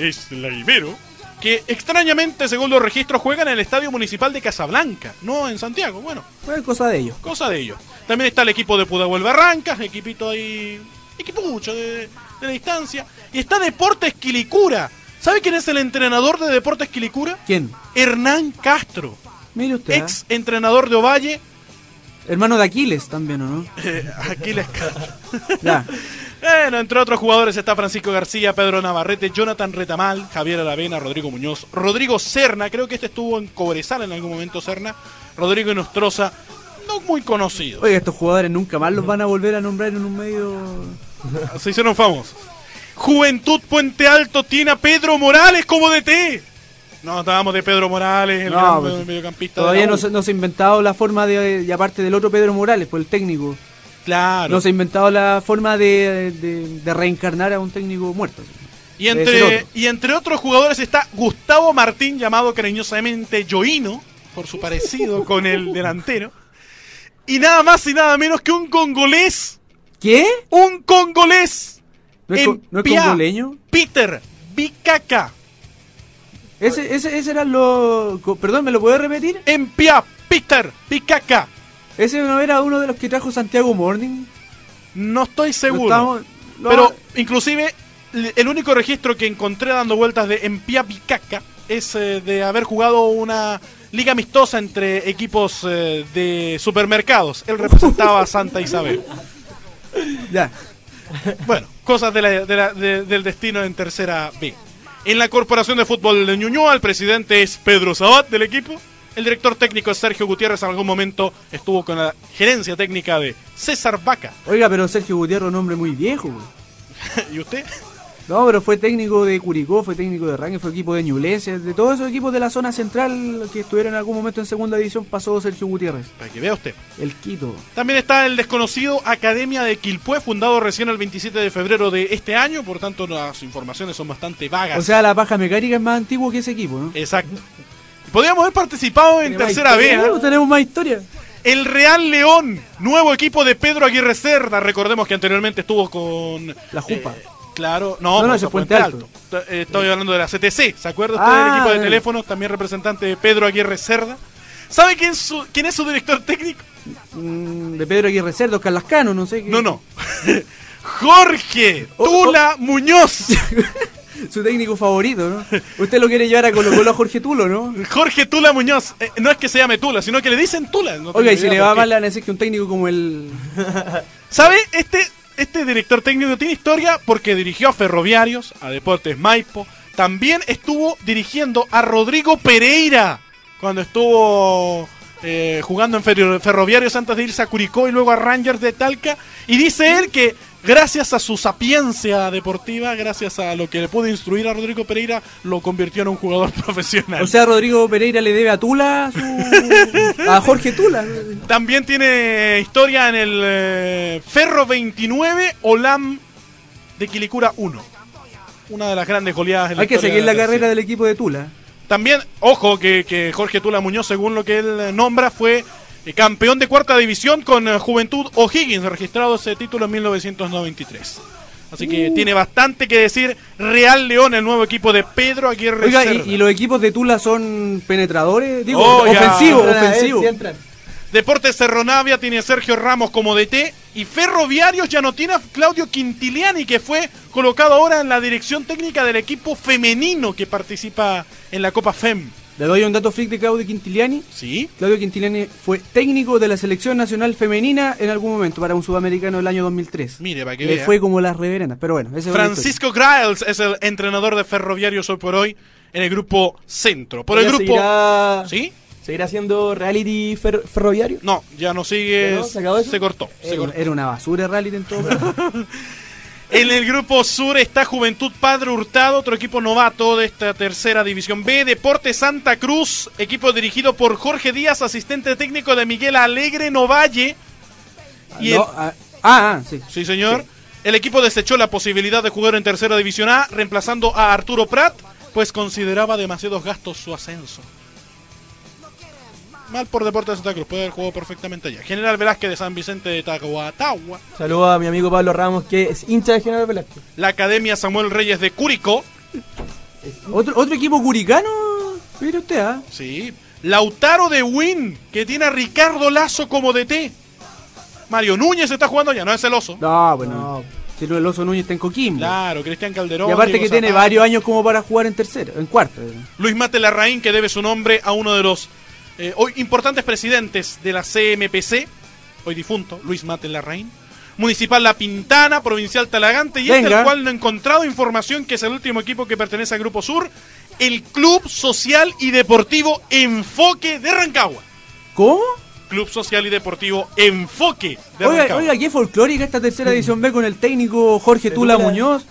que extrañamente, según los registros, juega en el Estadio Municipal de Casablanca, no en Santiago. Bueno, fue cosa de ellos. cosa de ellos. También está el equipo de Pudahuel Barrancas, equipito ahí, equipucho de la distancia. Y está Deportes Quilicura. ¿Sabe quién es el entrenador de Deportes Quilicura? ¿Quién? Hernán Castro, Mire usted. ex entrenador de Ovalle. Hermano de Aquiles también, ¿o no? Aquiles Castro. Ya. Bueno, entre otros jugadores está Francisco García, Pedro Navarrete, Jonathan Retamal, Javier Aravena, Rodrigo Muñoz, Rodrigo Serna, creo que estuvo en Cobresal en algún momento Serna, Rodrigo Nostroza, no muy conocido. Oiga, estos jugadores nunca más los van a volver a nombrar en un medio... Se hicieron famosos. Juventud Puente Alto tiene a Pedro Morales como DT. No, estábamos de Pedro Morales, el No, gran pues, mediocampista. Todavía de la no U. se ha inventado la forma de... Y aparte del otro Pedro Morales, pues el técnico. Claro. No se ha inventado la forma de reencarnar a un técnico muerto. Y Debe ser otro. y entre otros jugadores está Gustavo Martín, llamado cariñosamente Yoino, por su parecido con el delantero. Y nada más y nada menos que un congolés. ¿Qué? ¡Un congolés! ¿No es, ¿no es Empia congoleño? Peter Bikaka. Ese era lo... Perdón, ¿me lo puede repetir? Empia Peter Bikaka. ¿Ese no era uno de los que trajo Santiago Morning? No estoy seguro. Estamos- lo- Pero inclusive el único registro que encontré dando vueltas de Empia Bikaka es de haber jugado una liga amistosa entre equipos de supermercados. Él representaba a Santa Isabel. Ya. Bueno, cosas del destino en tercera B. En la Corporación de Fútbol de Ñuñoa, el presidente es Pedro Sabat del equipo. El director técnico es Sergio Gutiérrez. En algún momento estuvo con la gerencia técnica de César Vaca. Oiga, pero Sergio Gutiérrez es un hombre muy viejo. Güey. ¿Y usted? No, pero fue técnico de Curicó, fue técnico de Rangue, fue equipo de Ñublense, de todos esos equipos de la zona central que estuvieron en algún momento en segunda división pasó Sergio Gutiérrez, Para que vea usted. el Quito. También está el desconocido Academia de Quilpué, fundado recién el 27 de febrero de este año. Por tanto, las informaciones son bastante vagas. O sea, la paja mecánica es más antiguo que ese equipo, ¿no? Exacto. Podríamos haber participado en Tiene más tercera B. historia, ¿eh? Bueno, tenemos más historia. El Real León, nuevo equipo de Pedro Aguirre Cerda. Recordemos que anteriormente estuvo con La Jupa. claro, No, pues, ese es Puente Puente Alto. Estoy hablando de la CTC. ¿Se acuerda usted Ah, del equipo de bien. teléfonos? También representante de Pedro Aguirre Cerda. ¿Sabe quién es su director técnico? De Pedro Aguirre Cerdo, Carlascano, no sé qué. No. Jorge Tula Muñoz. Su técnico favorito, ¿no? Usted lo quiere llevar a Colo Colo a Jorge Tulo, ¿no? Jorge Tula Muñoz. No es que se llame Tula, sino que le dicen Tula. No Oiga, tengo y si idea le por va qué. mal, le van a decir que un técnico como el... ¿Sabe? Este director técnico tiene historia porque dirigió a Ferroviarios, a Deportes Maipo. También estuvo dirigiendo a Rodrigo Pereira cuando estuvo jugando en Ferroviarios antes de irse a Curicó y luego a Rangers de Talca. Y dice él que gracias a su sapiencia deportiva, gracias a lo que le pudo instruir a Rodrigo Pereira, lo convirtió en un jugador profesional. O sea, Rodrigo Pereira le debe a Tula a Jorge Tula. También tiene historia en el Ferro 29 Olam de Quilicura 1. Una de las grandes goleadas en la Hay que historia seguir de la tercera. carrera del equipo de Tula. También, ojo, que Jorge Tula Muñoz, según lo que él nombra, fue campeón de cuarta división con Juventud O'Higgins, registrado ese título en 1993. Así que tiene bastante que decir Real León, el nuevo equipo de Pedro Aguirre Oiga, Cerda. ¿y los equipos de Tula son penetradores? Digo, Oiga. ofensivos. Sí entran. Deportes Cerro Navia tiene a Sergio Ramos como DT y Ferroviarios ya no tiene a Claudio Quintiliani, que fue colocado ahora en la dirección técnica del equipo femenino que participa en la Copa FEM. Le doy un dato freak de Claudio Quintiliani. ¿Sí? Claudio Quintiliani fue técnico de la selección nacional femenina en algún momento para un sudamericano del año 2003. Mire, para que Le vea. fue como las reverendas, pero bueno. Esa es otra Francisco Griles es el entrenador de Ferroviarios hoy por hoy en el grupo Centro. Por el ¿Ya grupo... ¿Sí? ¿Seguirá haciendo reality ferroviario? No, ya no sigue. ¿Ya no? ¿Se acabó eso? Se cortó. se historia. cortó. Era una basura el reality en todo caso. En el grupo Sur está Juventud Padre Hurtado, otro equipo novato de esta tercera división B. Deportes Santa Cruz, equipo dirigido por Jorge Díaz, asistente técnico de Miguel Alegre Novalle. Y No, sí. sí, señor. El equipo desechó la posibilidad de jugar en tercera división A, reemplazando a Arturo Prat, pues consideraba demasiados gastos su ascenso. Mal por Deportes Santa Cruz, puede haber jugado perfectamente allá. General Velázquez de San Vicente de Tahuatahua. Saludos a mi amigo Pablo Ramos, que es hincha de General Velázquez. La Academia Samuel Reyes de Curicó. ¿Otro equipo curicano? Mire usted, ¿ah? Sí. Lautaro de Win, que tiene a Ricardo Lazo como DT. Mario Núñez está jugando allá, no es el oso. No, bueno. Si no, el Oso Núñez está en Coquimbo. Claro, Cristian Calderón. Y aparte Diego que tiene Zapata. varios años como para jugar en tercero, en cuarto. Luis Mate Larraín, que debe su nombre a uno de los hoy importantes presidentes de la CMPC, hoy difunto, Luis Mate Larraín. Municipal La Pintana, Provincial Talagante, y Venga. el cual no he encontrado información, que es el último equipo que pertenece al Grupo Sur, el Club Social y Deportivo Enfoque de Rancagua. ¿Cómo? Club Social y Deportivo Enfoque de Oiga, Rancagua. qué folclórica esta tercera edición B con el técnico Jorge Tula Muñoz,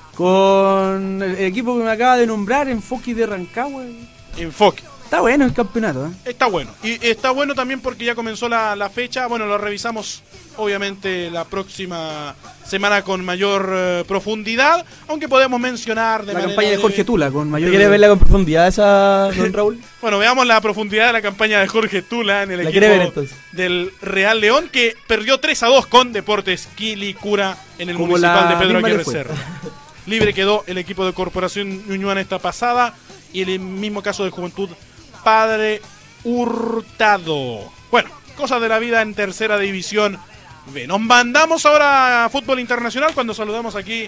con el equipo que me acaba de nombrar, Enfoque de Rancagua. Enfoque. Está bueno el campeonato, ¿eh? Está bueno. Y está bueno también porque ya comenzó la fecha. Bueno, lo revisamos obviamente la próxima semana con mayor profundidad. Aunque podemos mencionar de La manera campaña de leve. Jorge Tula con mayor... ¿Quiere verla con profundidad esa, don Raúl? Bueno, veamos la profundidad de la campaña de Jorge Tula en el La equipo quiere ver, entonces. del Real León, que perdió 3-2 con Deportes Quilicura en el Como municipal la de Pedro misma le Aguirre fue. Cerda. Libre quedó el equipo de Corporación Ñuñoa esta pasada, y el mismo caso de Juventud Padre Hurtado. Bueno, cosas de la vida en tercera división B. Nos mandamos ahora a fútbol internacional cuando saludamos aquí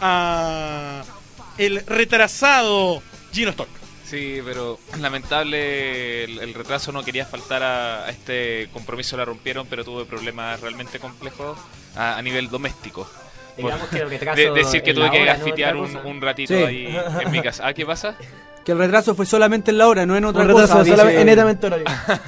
a el retrasado Gino Stock. Sí, pero lamentable el retraso, no quería faltar a este compromiso, la rompieron, pero tuve problemas realmente complejos a nivel doméstico. Digamos que el retraso Decir que en tuve la que hora, ¿no? gafitear Otra cosa. un ratito Sí. ahí en mi casa. ¿Qué pasa? Que el retraso fue solamente en la hora, no en otra Un retraso cosa. solamente dice- netamente horario.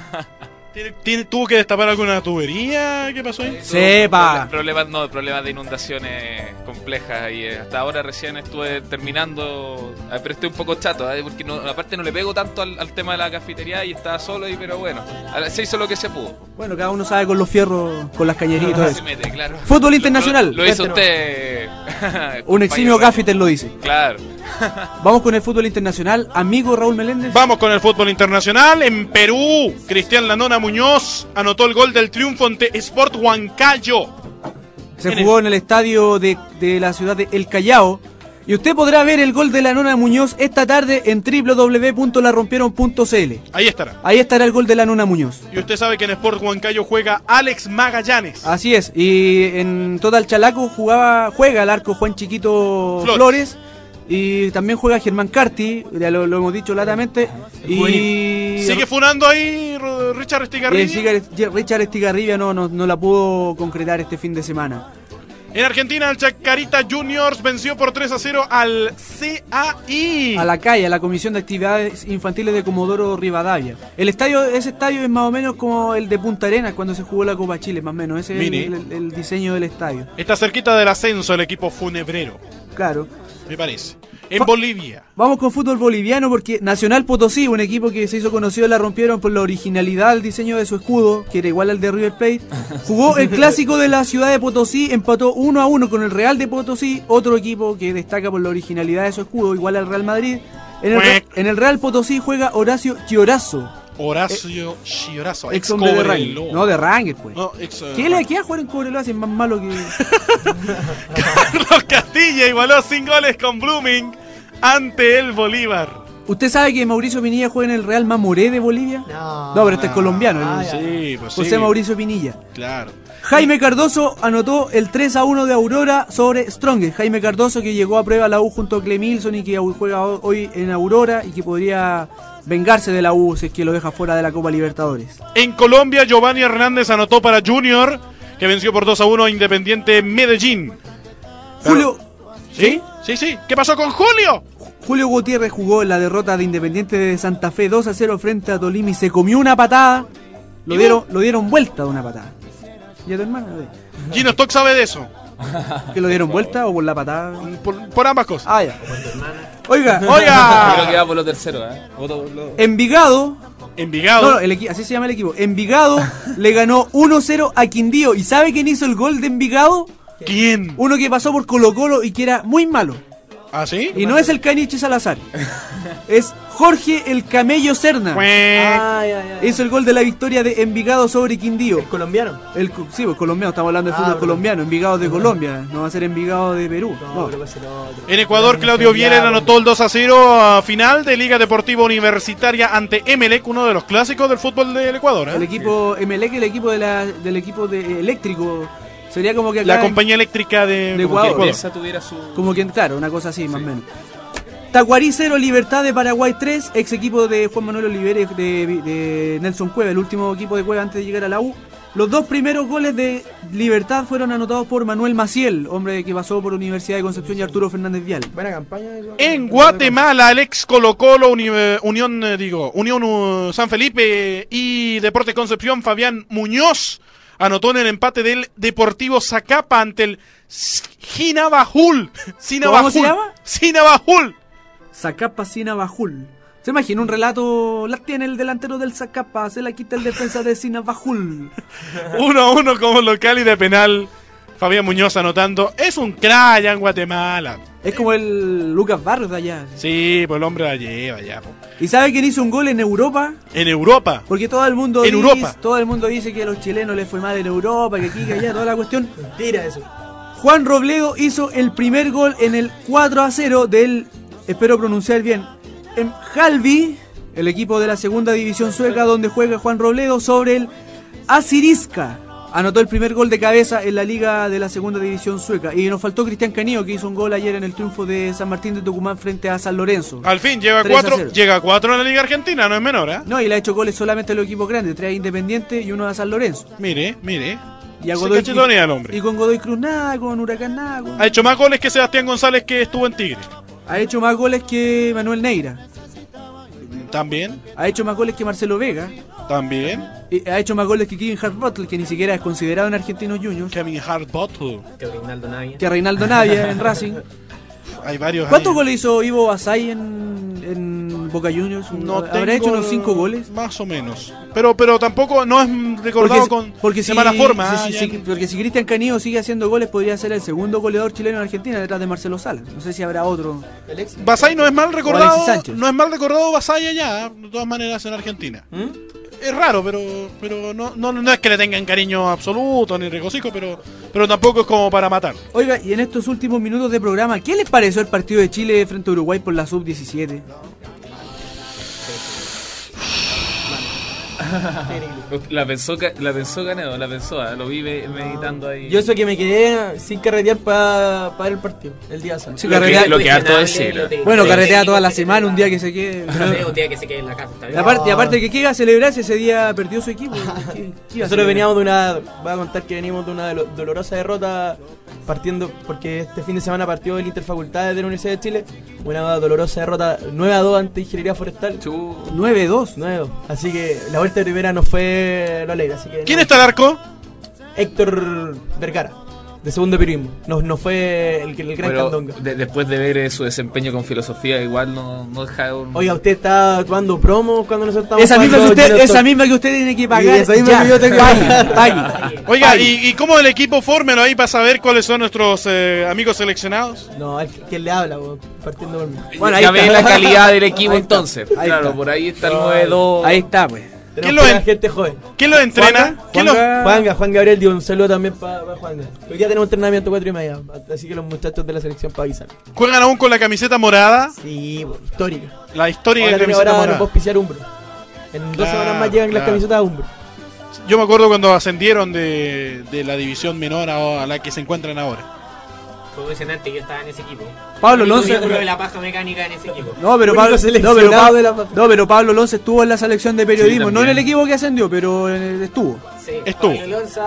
¿Tuvo que destapar alguna tubería? ¿Qué pasó ahí? Sepa. Problemas de inundaciones complejas y hasta ahora recién estuve terminando, pero estoy un poco chato, porque aparte no le pego tanto al tema de la cafetería y estaba solo ahí, pero bueno, se hizo lo que se pudo. Bueno, cada uno sabe con los fierros, con las cañeritas y todo Se eso. mete, claro. Fútbol internacional. Lo hizo Cuéntenos. usted. Un eximio compañero. gaffiter lo dice. Claro. Vamos con el fútbol internacional. Amigo Raúl Meléndez. Vamos con el fútbol internacional. En Perú, Cristian Lanona Muñoz anotó el gol del triunfo ante Sport Huancayo. Se jugó en el estadio de la ciudad de El Callao. Y usted podrá ver el gol de la Nona Muñoz esta tarde en www.larrompieron.cl. Ahí estará. Ahí estará el gol de la Nona Muñoz. Y usted sabe que en Sport Huancayo juega Alex Magallanes. Así es. Y en Total Chalaco juega el arco Juan Chiquito Flores. Y también juega Germán Carti, ya lo hemos dicho latamente. Y Sigue funando ahí Richard Estigarribia. Richard Estigarribia no la pudo concretar este fin de semana. En Argentina, el Chacarita Juniors venció por 3-0 al CAI. A la calle, a la Comisión de Actividades Infantiles de Comodoro Rivadavia. Ese estadio es más o menos como el de Punta Arenas cuando se jugó la Copa Chile, más o menos. Ese Mini. es el diseño del estadio. Está cerquita del ascenso el equipo funebrero, Claro. me parece. En Bolivia. Vamos con fútbol boliviano porque Nacional Potosí, un equipo que se hizo conocido, la rompieron por la originalidad del diseño de su escudo, que era igual al de River Plate. Jugó el clásico de la ciudad de Potosí, empató 1-1 con el Real de Potosí, otro equipo que destaca por la originalidad de su escudo, igual al Real Madrid. En el Real Potosí juega Horacio Chiorazo. Horacio Chiorazo, Ex hombre de Rangers. Cobreloa. No, de Rangers, pues. No, ¿Qué le queda jugar en Cobreloa si es más malo que...? Carlos Castilla igualó sin goles con Blooming ante el Bolívar. ¿Usted sabe que Mauricio Pinilla juega en el Real Mamoré de Bolivia? No, pero este es colombiano. ya. Sí, pues José sí. Mauricio Pinilla. Claro. Jaime Cardoso anotó el 3-1 de Aurora sobre Strongest. Jaime Cardoso, que llegó a prueba a la U junto a Clemilson y que juega hoy en Aurora y que podría vengarse de la U si es que lo deja fuera de la Copa Libertadores. En Colombia, Giovanni Hernández anotó para Junior, que venció por 2-1 a Independiente Medellín. Julio, ¿Sí? Sí. ¿Qué pasó con Julio? Julio Gutiérrez jugó en la derrota de Independiente de Santa Fe 2-0 frente a Tolima y se comió una patada. Lo dieron vuelta de una patada. ¿Y a tu hermana? Gino Stock sabe de eso. ¿Que lo dieron vuelta o por la patada? Por ambas cosas. Ah, ya. Oiga, Yo creo que ¡Oiga! va por lo tercero, ¿eh? Voto por lo... Envigado. Envigado. No, así se llama el equipo. Envigado le ganó 1-0 a Quindío. ¿Y sabe quién hizo el gol de Envigado? ¿Quién? Uno que pasó por Colo-Colo y que era muy malo. ¿Ah, sí? Y no es el Caniche Salazar. Es Jorge el Camello Serna. Hizo el gol de la victoria de Envigado sobre Quindío. ¿El colombiano? Sí, pues colombiano, estamos hablando de fútbol perdón. colombiano. Envigado de Colombia, no va a ser Envigado de Perú. No. pero es el otro. En Ecuador, Claudio Bieler anotó el 2-0 a final de Liga Deportiva Universitaria ante Emelec, uno de los clásicos del fútbol del Ecuador. El equipo Emelec, el equipo del equipo de eléctrico. Sería como que acá La compañía eléctrica de Ecuador. Esa tuviera su... Como que, claro, una cosa así, más o menos. Tacuarí 0, Libertad de Paraguay 3, ex equipo de Juan Manuel Oliveira de Nelson Cueva, el último equipo de Cueva antes de llegar a la U. Los dos primeros goles de Libertad fueron anotados por Manuel Maciel, hombre que pasó por Universidad de Concepción, y Arturo Fernández Vial. Buena campaña. Eso. En Guatemala, el ex Colo-Colo, Unión San Felipe y Deportes Concepción, Fabián Muñoz anotó en el empate del Deportivo Zacapa ante el Sinabajul. ¿Cómo se llama? Sinabajul. Zacapa Sinabajul. ¿Se imagina un relato? La tiene el delantero del Zacapa, se la quita el defensa de Sinabajul. 1-1 como local y de penal. Fabián Muñoz anotando. Es un crack allá en Guatemala. Es como el Lucas Barrios de allá. Sí, pues el hombre la lleva ya. ¿Y sabe quién hizo un gol en Europa? En Europa. Porque todo el mundo En Europa. todo el mundo dice que a los chilenos les fue mal en Europa, que aquí, que allá, toda la cuestión. Mentira eso. Juan Robledo hizo el primer gol en el 4-0 del, espero pronunciar bien, en Halby, el equipo de la segunda división sueca donde juega Juan Robledo, sobre el Asiriska. Anotó el primer gol de cabeza en la liga de la segunda división sueca. Y nos faltó Cristian Canillo, que hizo un gol ayer en el triunfo de San Martín de Tucumán frente a San Lorenzo. Al fin llega 3-0. Llega a 4 en la Liga Argentina, no es menor, ¿eh? No, y le ha hecho goles solamente a los equipos grandes, 3 a Independiente y 1 a San Lorenzo. Mire. Y a Se Godoy, cachetonea el hombre. y con Godoy Cruz nada, con Huracán nada. Ha hecho más goles que Sebastián González, que estuvo en Tigre. Ha hecho más goles que Manuel Neira. También. Ha hecho más goles que Marcelo Vega. También. Y ha hecho más goles que Kevin Hart-Butler, que ni siquiera es considerado en Argentinos Juniors. Kevin Hart-Butler. Que Reinaldo Navia. Que Reinaldo Navia en Racing. Hay varios. ¿Cuántos ahí. goles hizo Ivo Basay en Boca Juniors? No ¿Habrá tengo hecho unos 5 goles? Más o menos. Pero tampoco no es recordado de mala forma. Porque si Cristian Canillo sigue haciendo goles, podría ser el segundo goleador chileno en Argentina detrás de Marcelo Salas. No sé si habrá otro. Basay no es mal Alexis recordado. Sánchez. No es mal recordado Basay allá, de todas maneras en Argentina. Es raro, pero no es que le tengan cariño absoluto ni regocijo, pero tampoco es como para matar. Oiga, y en estos últimos minutos de programa, ¿qué les pareció el partido de Chile frente a Uruguay por la Sub-17? La pensó Canedo, lo vi meditando ahí. Yo eso que me quedé sin carretear para ver el partido el día sábado. Sí, lo que harto decir. Bueno, carretea toda la semana, un día que se quede. Un día que se quede en la casa. está bien. Aparte que qué iba a celebrar si ese día perdió su equipo. ¿Qué iba a Nosotros celebrar? veníamos de una, voy a contar que venimos de una dolorosa derrota partiendo, porque este fin de semana partió el Interfacultades de la Universidad de Chile, una dolorosa derrota 9-2 ante Ingeniería Forestal. 9-2. 9-2. Así que la vuelta de primera no fue lo alegre. Así que ¿Quién está al arco? Héctor Vergara. de segundo periodismo. No fue el gran Pero Candonga. después de ver su desempeño con filosofía, igual no deja un... Oiga, usted está tomando promos cuando nosotros estamos Esa misma, que usted tiene que pagar. esa misma que yo tengo que pagar. Pague. Oiga, ¿y cómo el equipo? Fórmelo ahí para saber cuáles son nuestros amigos seleccionados. No, ¿quién le habla, partiendo por mí? Bueno, ahí ya está. ve la calidad del equipo Ahí está. entonces. Ahí Claro, está. por ahí está el 9-2. Ahí está, pues. Tenemos ¿Quién lo gente joven. ¿Quién lo entrena? ¿Quién lo... Juan Gabriel, dio un saludo también para Juan. Hoy día tenemos entrenamiento 4:30, así que los muchachos de la selección para avisar. ¿Juegan aún con la camiseta morada? Sí, histórica. La histórica Ahora camiseta nos va a morada. auspiciar Umbro. En 2 Claro, semanas más llegan las claro. camisetas a Umbro. Yo me acuerdo cuando ascendieron de la división menor a la que se encuentran ahora. Fue emocionante, yo estaba en ese equipo. Pablo Yo Lonce. probé la paja mecánica en ese equipo. No, pero Único Pablo, seleccionado de la- pero Pablo Lonce estuvo en la selección de periodismo, Sí, no en el también. equipo que ascendió, pero estuvo. Sí, Estuvo. Pablo Lonza,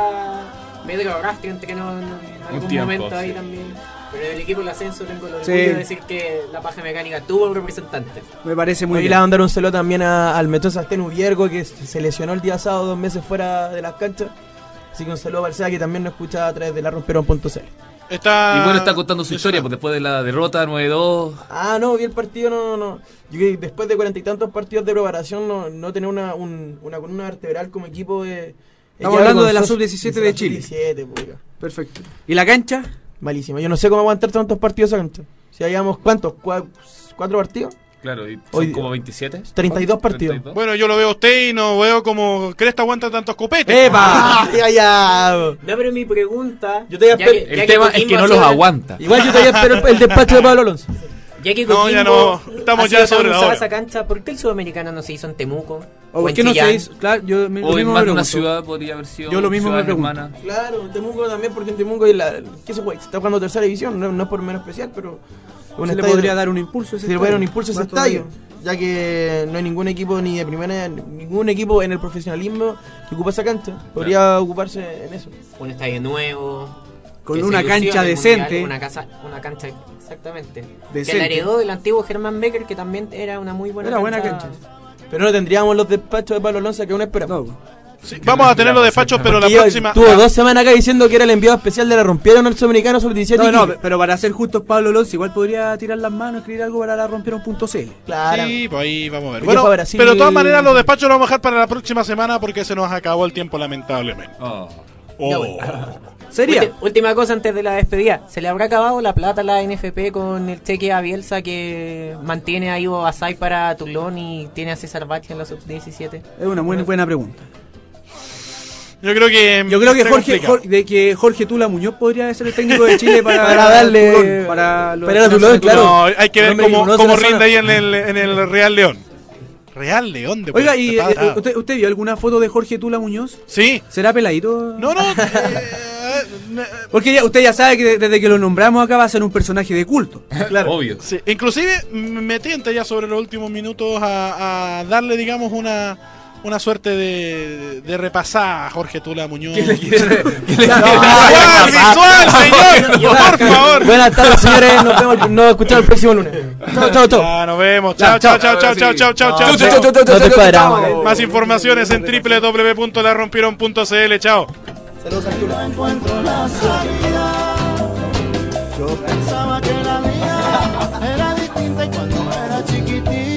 Pedro Rastri, entrenó en algún tiempo, momento ahí sí. también. Pero en el equipo del ascenso tengo el orgullo Sí. de decir que la paja mecánica tuvo un representante. Me parece muy Hoy le bien. va a mandar un saludo también al Metón Sastén Ubiergo, que se lesionó el día sábado 2 meses fuera de las canchas. Así que un saludo para el SEA, que también nos escucha a través de laromperón.cl. Está... Y bueno, está contando su historia, pues después de la derrota 9-2. Ah, no, vi el partido, no. Yo que después de 40 y tantos partidos de preparación, no tener una columna vertebral como equipo de... Estamos hablando de la sub-17 de Chile. Sub-17, pues, oiga. Perfecto. ¿Y la cancha? Malísimo. Yo no sé cómo aguantar tantos partidos esa cancha. Si hayamos, ¿cuántos? ¿4 partidos? Claro, y son Hoy- como 27. 32 partidos. 32. Bueno, yo lo veo a usted y no veo como Cresta aguanta tantos copetes. ¡Epa! Ya. No, pero mi pregunta... Yo te voy a ya esper- El tema es que no los aguanta. Igual yo todavía espero el despacho de Pablo Alonso. Ya que No, ya Coquimbo no, estamos ha sido ya sobre tan la usada hora. esa cancha, ¿por qué el sudamericano no se hizo en Temuco? ¿O por en qué no se Chillán? hizo? Claro, yo lo O en mismo me más de una pregunto. ciudad podría haber sido. Yo lo mismo me ciudad pregunto. hermana. Claro, en Temuco también, porque en Temuco ¿qué se puede? Se está jugando tercera división, no es por menos especial, pero un Se le estadio- podría dar un impulso a ese se le puede dar un estadio. impulso a ese Más todavía. estadio, ya que no hay ningún equipo ni de primera, ningún equipo en el profesionalismo que ocupa esa cancha. Podría ocuparse en eso. Un estadio nuevo. Con que se una ilusione cancha el decente. mundial, una cancha, exactamente. Decente. Que la heredó del antiguo Germán Becker, que también era una muy buena Era cancha. buena cancha. Pero no tendríamos los despachos de Pablo Alonso que aún esperamos. No. Sí, vamos a tener los despachos, pero la Porque próxima... Tuvo 2 semanas acá diciendo que era el enviado especial de la rompieron al sudamericano sub-17. No, y no, que- pero para ser justos, Pablo Lonce igual podría tirar las manos, escribir algo para la rompieron.cl. Claro. Sí, pues ahí vamos a ver. Oye, Bueno, para Brasil- pero de todas maneras los despachos los vamos a dejar para la próxima semana porque se nos acabó el tiempo lamentablemente. Oh. Ya, Oh. bueno. ¿Sería? Última cosa antes de la despedida. ¿Se le habrá acabado la plata a la NFP con el cheque a Bielsa que mantiene a Ivo Basay para Toulon y tiene a César Bache en la sub-17? Es una muy buena pregunta. Yo creo que está complicado. Jorge Tula Muñoz podría ser el técnico de Chile para, Para darle- Toulon, para los- para ir a Toulon, claro. No, hay que ver Hombre, cómo conoce la rinde zona. ahí en el Real León. Real León de Oiga, y Puerto Pará. ¿usted vio alguna foto de Jorge Tula Muñoz? Sí. ¿Será peladito? No, no. Porque usted ya sabe que desde que lo nombramos acá va a ser un personaje de culto. Claro. Obvio. Sí, inclusive me tienta ya sobre los últimos minutos a darle, digamos, una suerte de repasada a Jorge Tula Muñoz. quiere- ¡Visual, señor! ¡Por favor! Buenas tardes, señores. Nos escuchamos el próximo lunes. Chao. Ya, nos vemos. Chao, chao, chao, chao, chao, chao, chao, chao. No te cuadramos. Más informaciones en www.larrompieron.cl. Chao. Saludos, Arturo. Encuentro la salida. Yo pensaba que la vida era distinta y cuando era chiquitito